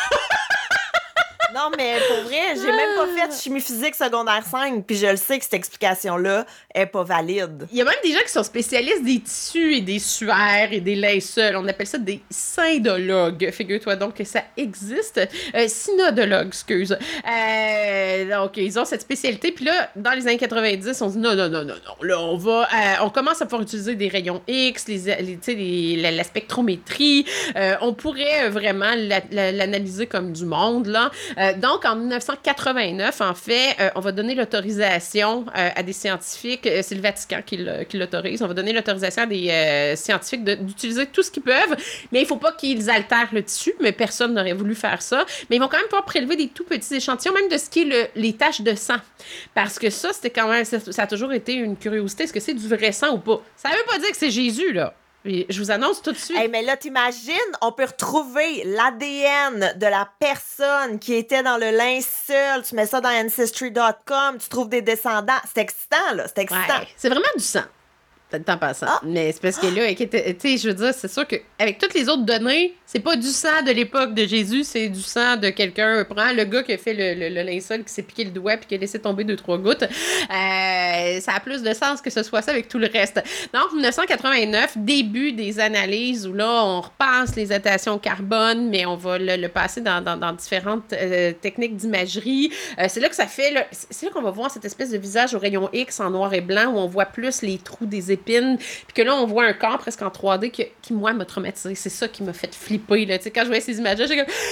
Non, mais pour vrai, j'ai même pas fait chimie physique secondaire 5, puis je le sais que cette explication-là est pas valide. Il y a même des gens qui sont spécialistes des tissus et des suaires et des linceuls. On appelle ça des syndologues. Figure-toi donc que ça existe. Synodologues, excuse. Donc, ils ont cette spécialité. Puis là, dans les années 90, on se dit non. Là, on commence à pouvoir utiliser des rayons X, la spectrométrie. On pourrait vraiment l'analyser comme du monde, là. Donc, en 1989, en fait, on va donner l'autorisation à des scientifiques, c'est le Vatican qui l'autorise, on va donner l'autorisation à des scientifiques d'utiliser tout ce qu'ils peuvent, mais il ne faut pas qu'ils altèrent le tissu, mais personne n'aurait voulu faire ça. Mais ils vont quand même pouvoir prélever des tout petits échantillons, même de ce qui est les taches de sang. Parce que ça, c'était quand même, ça a toujours été une curiosité, est-ce que c'est du vrai sang ou pas? Ça ne veut pas dire que c'est Jésus, là. Et je vous annonce tout de suite. Hey, mais là, t'imagines, on peut retrouver l'ADN de la personne qui était dans le linceul. Tu mets ça dans Ancestry.com, tu trouves des descendants. C'est excitant, là. C'est excitant. Ouais, c'est vraiment du sang. En passant. Ah. Mais c'est parce que là, tu sais, je veux dire, c'est sûr qu'avec toutes les autres données, c'est pas du sang de l'époque de Jésus, c'est du sang de quelqu'un. Prends le gars qui a fait le linceul, qui s'est piqué le doigt puis qui a laissé tomber 2-3 gouttes. Ça a plus de sens que ce soit ça avec tout le reste. Donc, 1989, début des analyses où là, on repasse les datations au carbone, mais on va le passer dans différentes techniques d'imagerie. C'est là que ça fait... c'est là qu'on va voir cette espèce de visage au rayon X en noir et blanc où on voit plus les trous des épines. Puis que là, on voit un corps presque en 3D qui moi, m'a traumatisé. C'est ça qui m'a fait flipper, là. Tu sais, quand je voyais ces images-là, j'étais comme...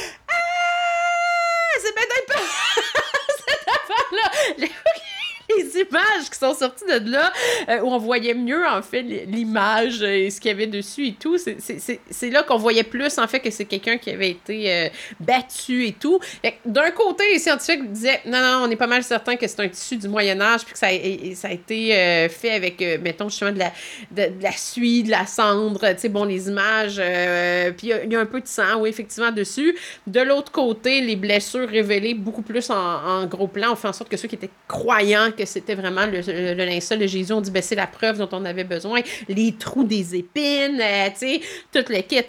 Ah! C'est peut-être pas... cette affaire-là! Les images qui sont sorties de là, où on voyait mieux, en fait, l'image et ce qu'il y avait dessus et tout, c'est là qu'on voyait plus, en fait, que c'est quelqu'un qui avait été battu et tout. D'un côté, les scientifiques disaient, non, on est pas mal certain que c'est un tissu du Moyen-Âge, puis que ça a été fait avec, mettons, justement, de la suie, de la cendre, tu sais, bon, les images, puis il y a un peu de sang, oui, effectivement, dessus. De l'autre côté, les blessures révélées beaucoup plus en gros plan ont fait en sorte que ceux qui étaient croyants que c'était vraiment le linceul de Jésus, on dit, ben c'est la preuve dont on avait besoin. Les trous des épines, tu sais, tout le kit.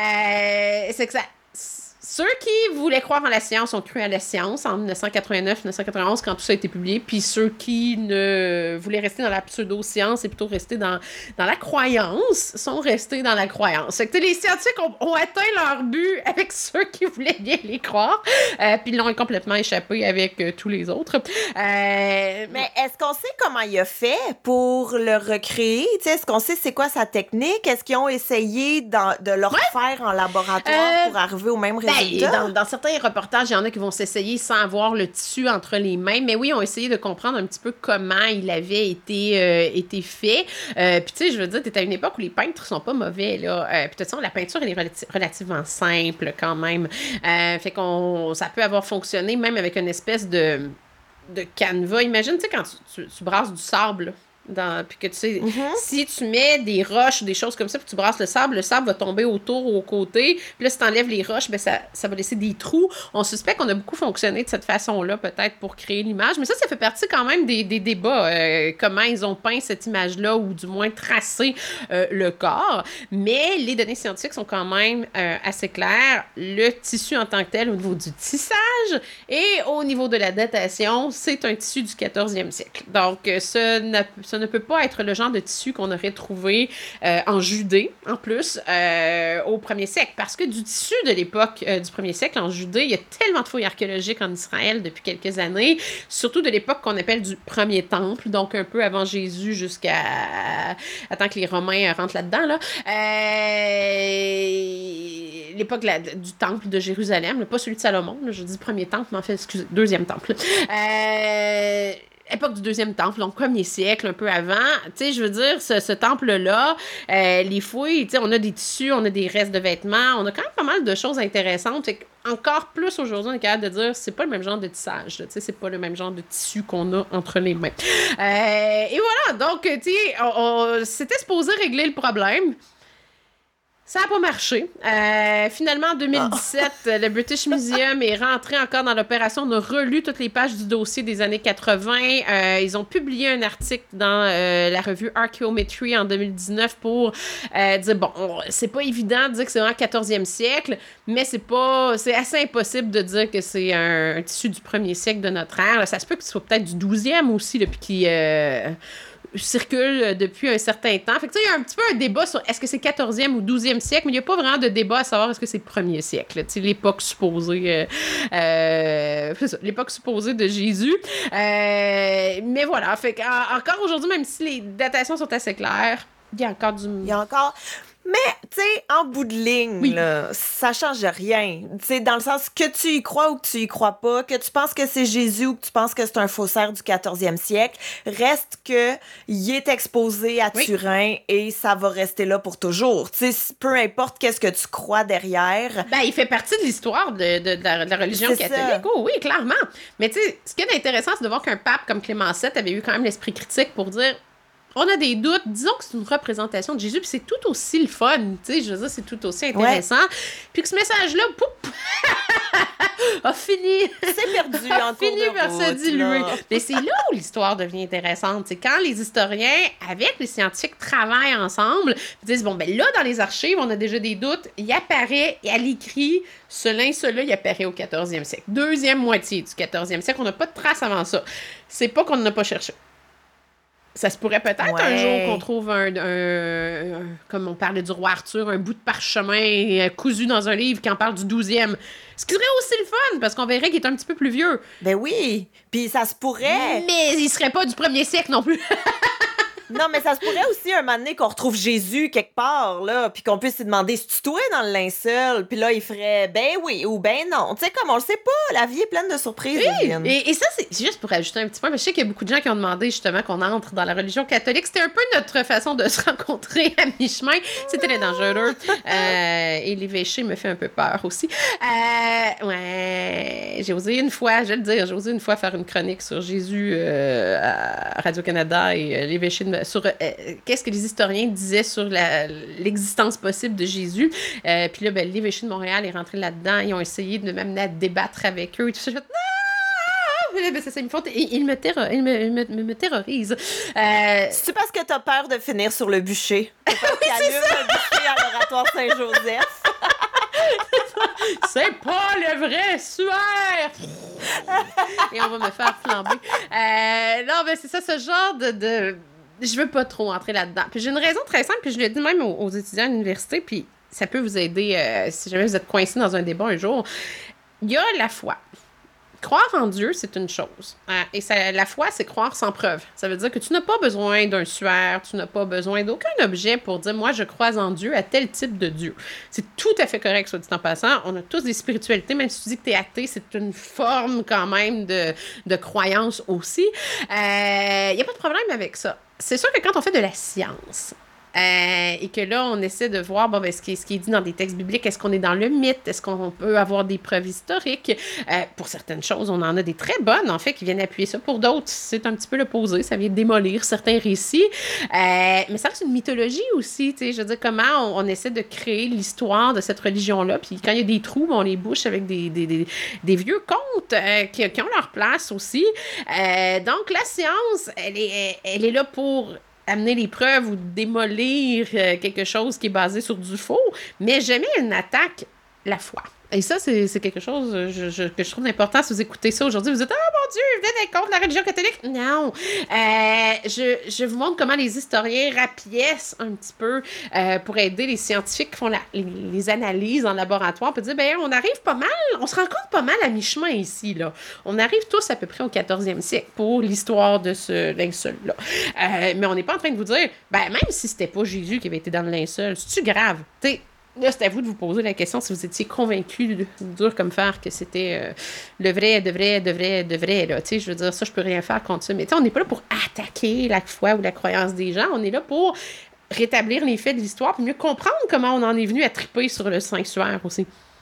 C'est que ça... Ceux qui voulaient croire en la science ont cru à la science en 1989-1991 quand tout ça a été publié, puis ceux qui ne voulaient rester dans la pseudo-science et plutôt rester dans la croyance sont restés dans la croyance. Fait que les scientifiques ont atteint leur but avec ceux qui voulaient bien les croire, puis ils l'ont complètement échappé avec tous les autres. Mais est-ce qu'on sait comment il a fait pour le recréer? T'sais, est-ce qu'on sait c'est quoi sa technique? Est-ce qu'ils ont essayé de le refaire en laboratoire pour arriver au même résultat? Dans certains reportages, il y en a qui vont s'essayer sans avoir le tissu entre les mains, mais oui, ils ont essayé de comprendre un petit peu comment il avait été fait. Puis tu sais, je veux dire, t'es à une époque où les peintres sont pas mauvais, là. Puis de toute façon, la peinture, elle est relativement simple quand même. Fait ça peut avoir fonctionné même avec une espèce de canevas. Imagine, tu sais, quand tu brasses du sable, là. Puis que tu sais, si tu mets des roches, des choses comme ça, puis tu brasses le sable va tomber autour ou aux côtés. Puis là, si tu enlèves les roches, ben ça va laisser des trous. On suspecte qu'on a beaucoup fonctionné de cette façon-là, peut-être pour créer l'image. Mais ça fait partie quand même des débats. Comment ils ont peint cette image-là, ou du moins tracé le corps. Mais les données scientifiques sont quand même assez claires. Le tissu en tant que tel, au niveau du tissage et au niveau de la datation, c'est un tissu du 14e siècle. Donc, ça ne peut pas être le genre de tissu qu'on aurait trouvé en Judée, en plus, au 1er siècle. Parce que du tissu de l'époque du 1er siècle en Judée, il y a tellement de fouilles archéologiques en Israël depuis quelques années, surtout de l'époque qu'on appelle du premier temple, donc un peu avant Jésus jusqu'à... Attends que les Romains rentrent là-dedans, là. L'époque du temple de Jérusalem, là, pas celui de Salomon, là, je dis premier temple, mais en fait, excusez, deuxième temple. Époque du deuxième temple, donc 1er siècle, un peu avant. Tu sais, je veux dire, ce temple-là, les fouilles, tu sais, on a des tissus, on a des restes de vêtements, on a quand même pas mal de choses intéressantes. Fait encore plus aujourd'hui, on est capable de dire c'est pas le même genre de tissage, tu sais, c'est pas le même genre de tissu qu'on a entre les mains. Et voilà, donc, tu sais, c'était supposé régler le problème. Ça n'a pas marché. Finalement, en 2017, le British Museum est rentré encore dans l'opération. On a relu toutes les pages du dossier des années 80. Ils ont publié un article dans la revue Archaeometry en 2019 pour dire, bon, c'est pas évident de dire que c'est vraiment 14e siècle, mais c'est assez impossible de dire que c'est un tissu du 1er siècle de notre ère. Là, ça se peut que ce soit peut-être du 12e aussi, là, puis qui circule depuis un certain temps. Fait que, il y a un petit peu un débat sur est-ce que c'est 14e ou 12e siècle, mais il n'y a pas vraiment de débat à savoir est-ce que c'est le 1er siècle. L'époque supposée, c'est ça, l'époque supposée de Jésus. Mais voilà, fait encore aujourd'hui, même si les datations sont assez claires, il y a encore du... Il y a encore... Mais, tu sais, en bout de ligne, oui. là, ça change rien. Tu sais, dans le sens que tu y crois ou que tu y crois pas, que tu penses que c'est Jésus ou que tu penses que c'est un faussaire du 14e siècle, reste que il est exposé à Turin et ça va rester là pour toujours. Tu sais, peu importe qu'est-ce que tu crois derrière. Ben, il fait partie de l'histoire de la religion catholique. Ça. Oh oui, clairement. Mais tu sais, ce qui est intéressant, c'est de voir qu'un pape comme Clément VII avait eu quand même l'esprit critique pour dire... On a des doutes, disons que c'est une représentation de Jésus, puis c'est tout aussi le fun, tu sais, je veux dire, c'est tout aussi intéressant. Puis que ce message-là, pouf, a fini. C'est perdu en cours de route. Par se diluer. Mais c'est là où l'histoire devient intéressante. C'est quand les historiens, avec les scientifiques, travaillent ensemble, ils disent, bon, ben là, dans les archives, on a déjà des doutes, il apparaît, et à l'écrit, cela, il apparaît au 14e siècle. Deuxième moitié du 14e siècle, on n'a pas de traces avant ça. C'est pas qu'on n'a pas cherché. Ça se pourrait peut-être un jour qu'on trouve comme on parlait du roi Arthur, un bout de parchemin cousu dans un livre qui en parle du 12e. Ce qui serait aussi le fun, parce qu'on verrait qu'il est un petit peu plus vieux. Ben oui, puis ça se pourrait. Mais il serait pas du 1er siècle non plus. Non, mais ça se pourrait aussi un moment donné qu'on retrouve Jésus quelque part, là, puis qu'on puisse lui demander si tu toi dans le linceul, puis là, il ferait ben oui ou ben non. Tu sais, comme on le sait pas, la vie est pleine de surprises. Oui, et ça, c'est juste pour ajouter un petit point, mais je sais qu'il y a beaucoup de gens qui ont demandé justement qu'on entre dans la religion catholique. C'était un peu notre façon de se rencontrer à mi-chemin. C'était les dangereux. Et l'évêché me fait un peu peur aussi. J'ai osé une fois, je vais le dire, j'ai osé une fois faire une chronique sur Jésus à Radio-Canada et l'évêché sur qu'est-ce que les historiens disaient sur l'existence possible de Jésus. Puis là, ben, l'évêché de Montréal est rentré là-dedans. Ils ont essayé de m'amener à débattre avec eux. Et tout ça, je fais non! Ça, il me terrorise. C'est-tu parce que t'as peur de finir sur le bûcher? C'est parce qu'il allume le bûcher à l'oratoire Saint-Joseph? C'est pas le vrai suaire! Et on va me faire flamber. Non, mais c'est ça, ce genre de... Je veux pas trop entrer là-dedans. Puis j'ai une raison très simple, puis je le dis même aux étudiants à l'université, puis ça peut vous aider si jamais vous êtes coincé dans un débat un jour. Il y a la foi. Croire en Dieu, c'est une chose. Et la foi, c'est croire sans preuve. Ça veut dire que tu n'as pas besoin d'un suaire, tu n'as pas besoin d'aucun objet pour dire « moi, je crois en Dieu, à tel type de Dieu ». C'est tout à fait correct, soit dit en passant. On a tous des spiritualités, même si tu dis que tu es athée, c'est une forme quand même de croyance aussi. Il n'y a pas de problème avec ça. C'est sûr que quand on fait de la science, et que là, on essaie de voir bon, ben, ce qui est dit dans des textes bibliques, est-ce qu'on est dans le mythe, est-ce qu'on peut avoir des preuves historiques? Pour certaines choses, on en a des très bonnes, en fait, qui viennent appuyer ça. Pour d'autres, c'est un petit peu l'opposé, ça vient démolir certains récits. Mais ça reste une mythologie aussi, tu sais, je veux dire, comment on essaie de créer l'histoire de cette religion-là, puis quand il y a des trous, on les bouche avec des vieux contes qui ont leur place aussi. Donc, la science, elle est là pour amener les preuves ou démolir quelque chose qui est basé sur du faux, mais jamais elle n'attaque la foi. Et ça, c'est quelque chose que je trouve important. Si vous écoutez ça aujourd'hui, vous dites « Ah, mon Dieu, vous venez d'être contre la religion catholique! » Non! Je vous montre comment les historiens rapiècent un petit peu pour aider les scientifiques qui font les analyses en laboratoire. On peut dire « Ben, on arrive pas mal, on se rencontre pas mal à mi-chemin ici, là. On arrive tous à peu près au 14e siècle pour l'histoire de ce linceul-là. Mais on n'est pas en train de vous dire « Ben, même si c'était pas Jésus qui avait été dans le linceul, c'est-tu grave? » Tu sais, là, c'est à vous de vous poser la question si vous étiez convaincu, dur comme fer, que c'était le vrai, de vrai, là. Tu sais, je veux dire, ça, je peux rien faire contre ça. Mais tu sais, on n'est pas là pour attaquer la foi ou la croyance des gens. On est là pour rétablir les faits de l'histoire, pour mieux comprendre comment on en est venu à triper sur le Saint-Suaire aussi.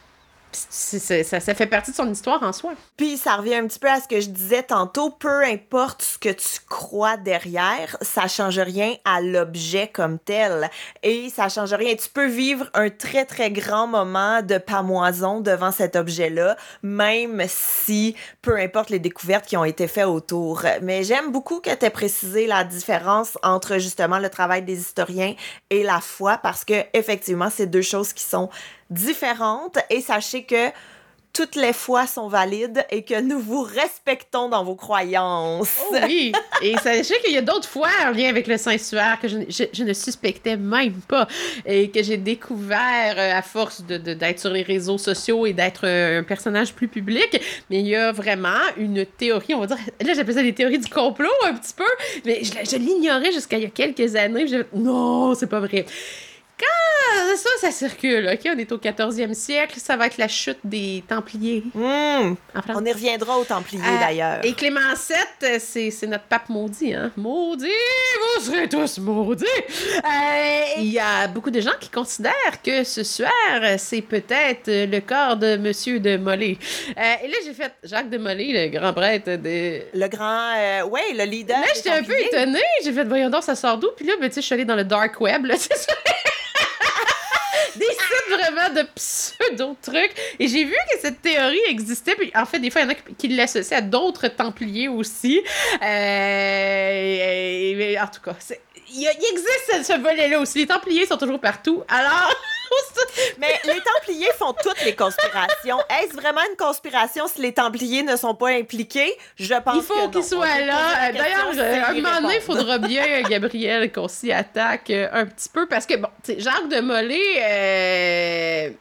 Ça fait partie de son histoire en soi. Puis ça revient un petit peu à ce que je disais tantôt, peu importe ce que tu crois derrière, ça change rien à l'objet comme tel. Et ça change rien. Tu peux vivre un très, très grand moment de pamoison devant cet objet-là, même si, peu importe les découvertes qui ont été faites autour. Mais j'aime beaucoup que tu aies précisé la différence entre justement le travail des historiens et la foi, parce que effectivement, c'est deux choses qui sont différentes, et sachez que toutes les foi sont valides et que nous vous respectons dans vos croyances. Oh oui! Et sachez qu'il y a d'autres fois en lien avec le Saint-Suaire que je ne suspectais même pas et que j'ai découvert à force d'être sur les réseaux sociaux et d'être un personnage plus public. Mais il y a vraiment une théorie, on va dire, là j'appelle ça des théories du complot un petit peu, mais je l'ignorais jusqu'à il y a quelques années. Non, c'est pas vrai. Quand ça circule, OK? On est au 14e siècle, ça va être la chute des Templiers. On y reviendra aux Templiers, d'ailleurs. Et Clément VII, c'est notre pape maudit, hein? Maudit, vous serez tous maudits! Il y a beaucoup de gens qui considèrent que ce soir, c'est peut-être le corps de Monsieur de Molay. Et là, j'ai fait Jacques de Molay, le grand prêtre de... Le grand... ouais, le leader. Là, j'étais un peu étonnée. J'ai fait, voyons donc, ça sort d'où? Puis là, ben, tu sais, je suis allée dans le dark web, là, c'est ça. Des sites vraiment de pseudo-trucs. Et j'ai vu que cette théorie existait. Puis en fait, des fois, il y en a qui l'associent à d'autres Templiers aussi. En tout cas, il existe ce volet-là aussi. Les Templiers sont toujours partout. Alors... Mais les Templiers font toutes les conspirations. Est-ce vraiment une conspiration si les Templiers ne sont pas impliqués? Je pense que il faut qu'ils soient là. D'ailleurs, un moment donné, il faudra bien, Gabriel, qu'on s'y attaque un petit peu. Parce que, bon, tu sais, Jacques de Molay...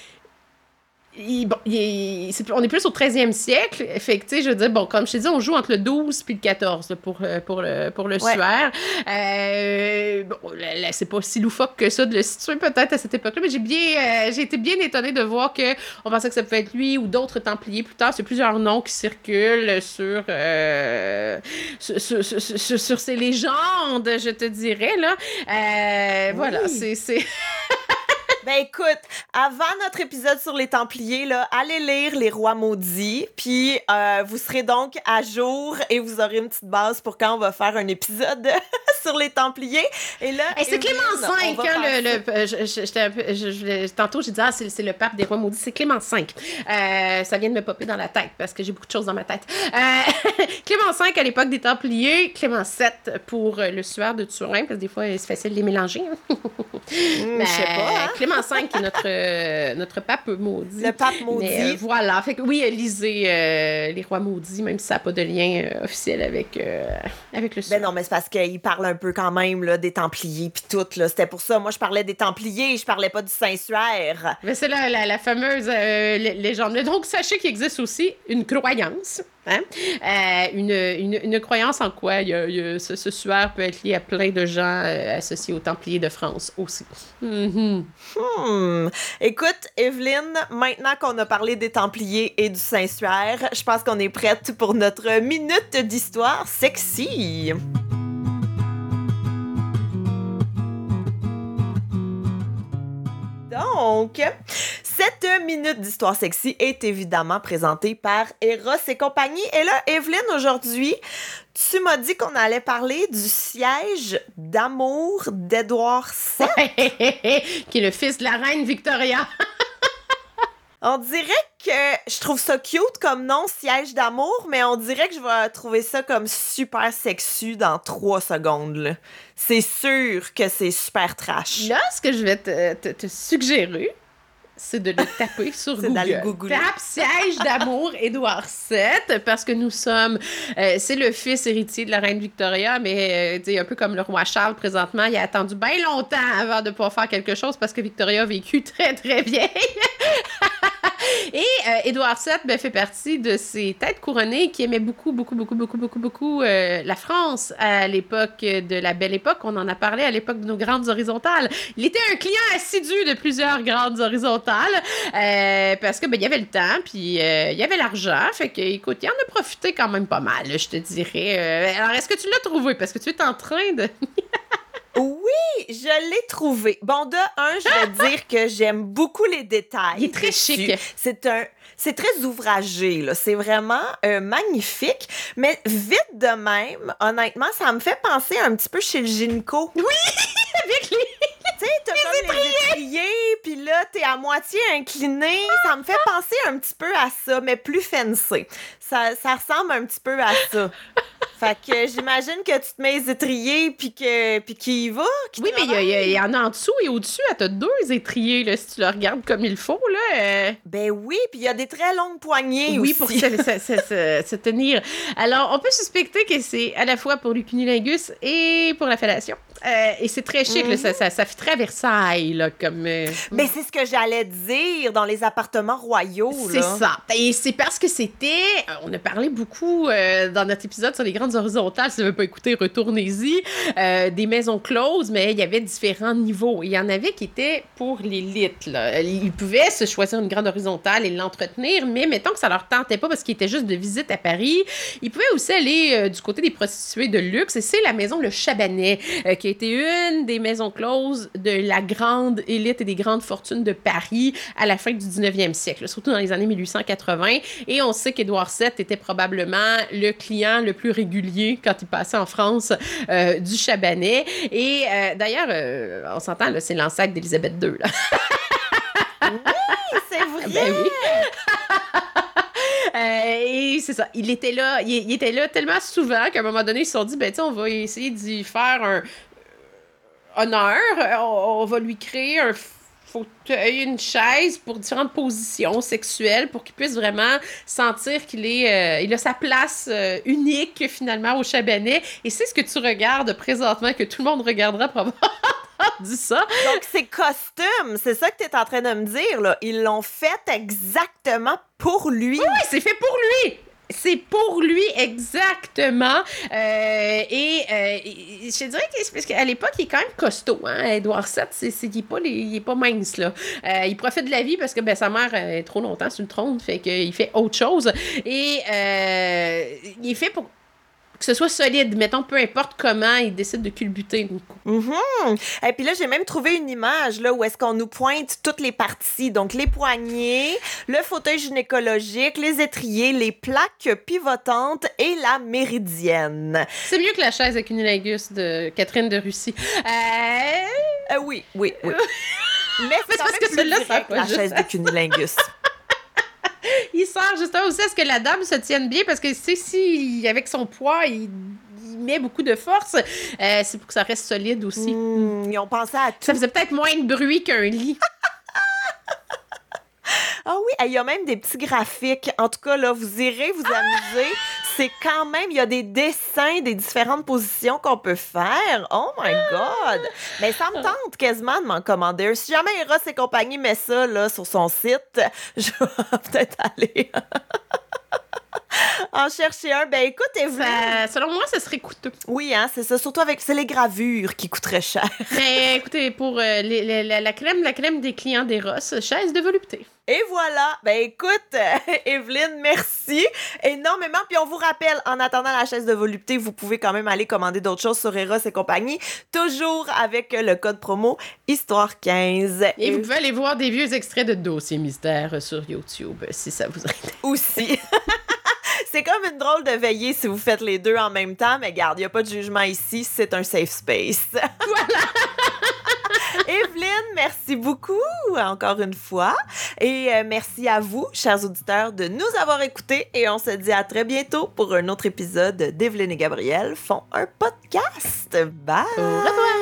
on est plus au 13e siècle. Fait que, tu sais, je veux dire, bon, comme je t'ai dit, on joue entre le 12 puis le 14 là, pour le suaire. Bon, là, c'est pas si loufoque que ça de le situer peut-être à cette époque-là, mais j'ai été bien étonnée de voir que on pensait que ça pouvait être lui ou d'autres Templiers plus tard. C'est plusieurs noms qui circulent sur ces légendes, je te dirais, là. Voilà, c'est... Ben écoute, avant notre épisode sur les Templiers, là, allez lire Les Rois maudits, puis vous serez donc à jour et vous aurez une petite base pour quand on va faire un épisode sur les Templiers. Et là, c'est Clément V, tantôt j'ai dit c'est le pape des Rois maudits, c'est Clément V. Ça vient de me popper dans la tête parce que j'ai beaucoup de choses dans ma tête. Clément V à l'époque des Templiers, Clément VII pour le suaire de Turin, parce que des fois c'est facile de les mélanger. Je sais pas. Hein? Clément V qui est notre pape maudit. Le pape maudit. Mais, voilà. Fait que oui, lisez Les Rois maudits, même si ça n'a pas de lien officiel avec le suaire. Ben non, mais c'est parce qu'il parle un peu quand même là, des Templiers puis tout. Là. C'était pour ça. Moi, je parlais des Templiers, je parlais pas du Saint-Suaire. Mais c'est la fameuse légende. Donc, sachez qu'il existe aussi une croyance. Hein? Une croyance en quoi ce suaire peut être lié à plein de gens associés aux Templiers de France aussi. Écoute, Evelyne, maintenant qu'on a parlé des Templiers et du Saint-Suaire, je pense qu'on est prête pour notre minute d'histoire sexy. Donc, cette minute d'histoire sexy est évidemment présentée par Eros et compagnie. Et là, Evelyne, aujourd'hui, tu m'as dit qu'on allait parler du siège d'amour d'Édouard VII. Qui est le fils de la reine Victoria. On dirait que je trouve ça cute comme nom, siège d'amour, mais on dirait que je vais trouver ça comme super sexu dans 3 secondes. Là. C'est sûr que c'est super trash. Là, ce que je vais te suggérer, c'est de le taper sur Google. D'aller googler. Tape siège d'amour Édouard VII, parce que nous sommes... c'est le fils héritier de la reine Victoria, mais un peu comme le roi Charles présentement, il a attendu bien longtemps avant de pouvoir faire quelque chose parce que Victoria a vécu très, très vieille. Et Édouard VII fait partie de ces têtes couronnées qui aimaient beaucoup la France à l'époque de la Belle Époque. On en a parlé à l'époque de nos grandes horizontales. Il était un client assidu de plusieurs grandes horizontales parce que il y avait le temps puis il y avait l'argent. Fait que, écoute, il en a profité quand même pas mal, je te dirais. Alors, est-ce que tu l'as trouvé? Parce que tu es en train de... Oui, je l'ai trouvé. Bon, de un, je vais dire que j'aime beaucoup les détails. Il est très dessus. chic. C'est très ouvragé, là. C'est vraiment magnifique. Mais vite de même, honnêtement, ça me fait penser un petit peu chez le gynéco. Oui, avec les... Tu sais, t'as comme les étriers, puis là, t'es à moitié incliné. Ça me fait penser un petit peu à ça, mais plus fancy. Ça ressemble un petit peu à ça. Fait que j'imagine que tu te mets les étriers puis qu'il y va. Oui, mais il y en a en dessous et au-dessus, t'as 2 étriers, là, si tu le regardes comme il faut, là. Ben oui, puis il y a des très longues poignées oui, aussi. pour se tenir. Alors, on peut suspecter que c'est à la fois pour le cunnilingus et pour la fellation. Et c'est très chic, là, ça fait très Versailles, là, comme... Mais c'est ce que j'allais dire dans les appartements royaux, c'est là. ça. Et c'est parce que c'était... On a parlé beaucoup dans notre épisode sur les grandes horizontales. Si vous n'avez pas écouté, retournez-y. Des maisons closes, mais il y avait différents niveaux. Il y en avait qui étaient pour l'élite, là. Ils pouvaient se choisir une grande horizontale et l'entretenir, mais mettons que ça leur tentait pas parce qu'ils étaient juste de visite à Paris. Ils pouvaient aussi aller du côté des prostituées de luxe. Et c'est la maison Le Chabanais, qui a été une des maisons closes de la grande élite et des grandes fortunes de Paris à la fin du 19e siècle, surtout dans les années 1880. Et on sait qu'Édouard VII était probablement le client le plus régulier quand il passait en France du Chabanais. Et d'ailleurs, on s'entend, là, c'est l'ancêtre d'Élisabeth II. Là. Oui, c'est vrai! Ben oui! Et c'est ça, il était là tellement souvent qu'à un moment donné, ils se sont dit, ben, tu sais, on va essayer d'y faire un honneur, on va lui créer un fauteuil, une chaise pour différentes positions sexuelles pour qu'il puisse vraiment sentir il a sa place unique finalement au Chabanais. Et c'est ce que tu regardes présentement, que tout le monde regardera probablement. Dit ça. Donc, c'est costume. C'est ça que tu es en train de me dire, là. Ils l'ont fait exactement pour lui. Oui, c'est fait pour lui. C'est pour lui, exactement. Je dirais que c'est parce qu'à l'époque, il est quand même costaud. Hein? Édouard VII, il est pas mince. Là. Il profite de la vie parce que sa mère est trop longtemps sur le trône, fait qu'il fait autre chose. Et il est fait pour que ce soit solide, mettons, peu importe comment il décide de culbuter. Et puis là, j'ai même trouvé une image là, où est-ce qu'on nous pointe toutes les parties. Donc, les poignets, le fauteuil gynécologique, les étriers, les plaques pivotantes et la méridienne. C'est mieux que la chaise à cunnilingus de Catherine de Russie. Oui. Mais c'est quand parce même que plus celle-là, direct, ça a pas la juste chaise de cunilingus. Il sert justement aussi à ce que la dame se tienne bien parce que si avec son poids, il met beaucoup de force, c'est pour que ça reste solide aussi. Ils ont pensé à tout. Ça faisait peut-être moins de bruit qu'un lit. Ah oui, il y a même des petits graphiques. En tout cas, là, vous irez vous amuser. C'est quand même, il y a des dessins des différentes positions qu'on peut faire. Oh my God! Mais ça me tente quasiment de m'en commander un. Si jamais Eros et compagnie met ça là, sur son site, je vais peut-être aller en chercher un. Ben écoute, Evelyne... Selon moi, ça serait coûteux. Oui, hein, c'est ça. Surtout c'est les gravures qui coûteraient cher. Mais écoutez, pour la crème des clients d'Eros, chaise de volupté. Et voilà. Ben écoute, Evelyne, merci énormément. Puis on vous rappelle, en attendant la chaise de volupté, vous pouvez quand même aller commander d'autres choses sur Eros et compagnie, toujours avec le code promo Histoire15. Et vous pouvez aller voir des vieux extraits de Dossier Mystère sur YouTube, si ça vous intéresse. Aussi. C'est comme une drôle de veillée si vous faites les deux en même temps, mais garde, il n'y a pas de jugement ici, c'est un safe space. Voilà! Evelyne, merci beaucoup, encore une fois. Et merci à vous, chers auditeurs, de nous avoir écoutés. Et on se dit à très bientôt pour un autre épisode d'Evelyne et Gabriel font un podcast. Bye! Au revoir!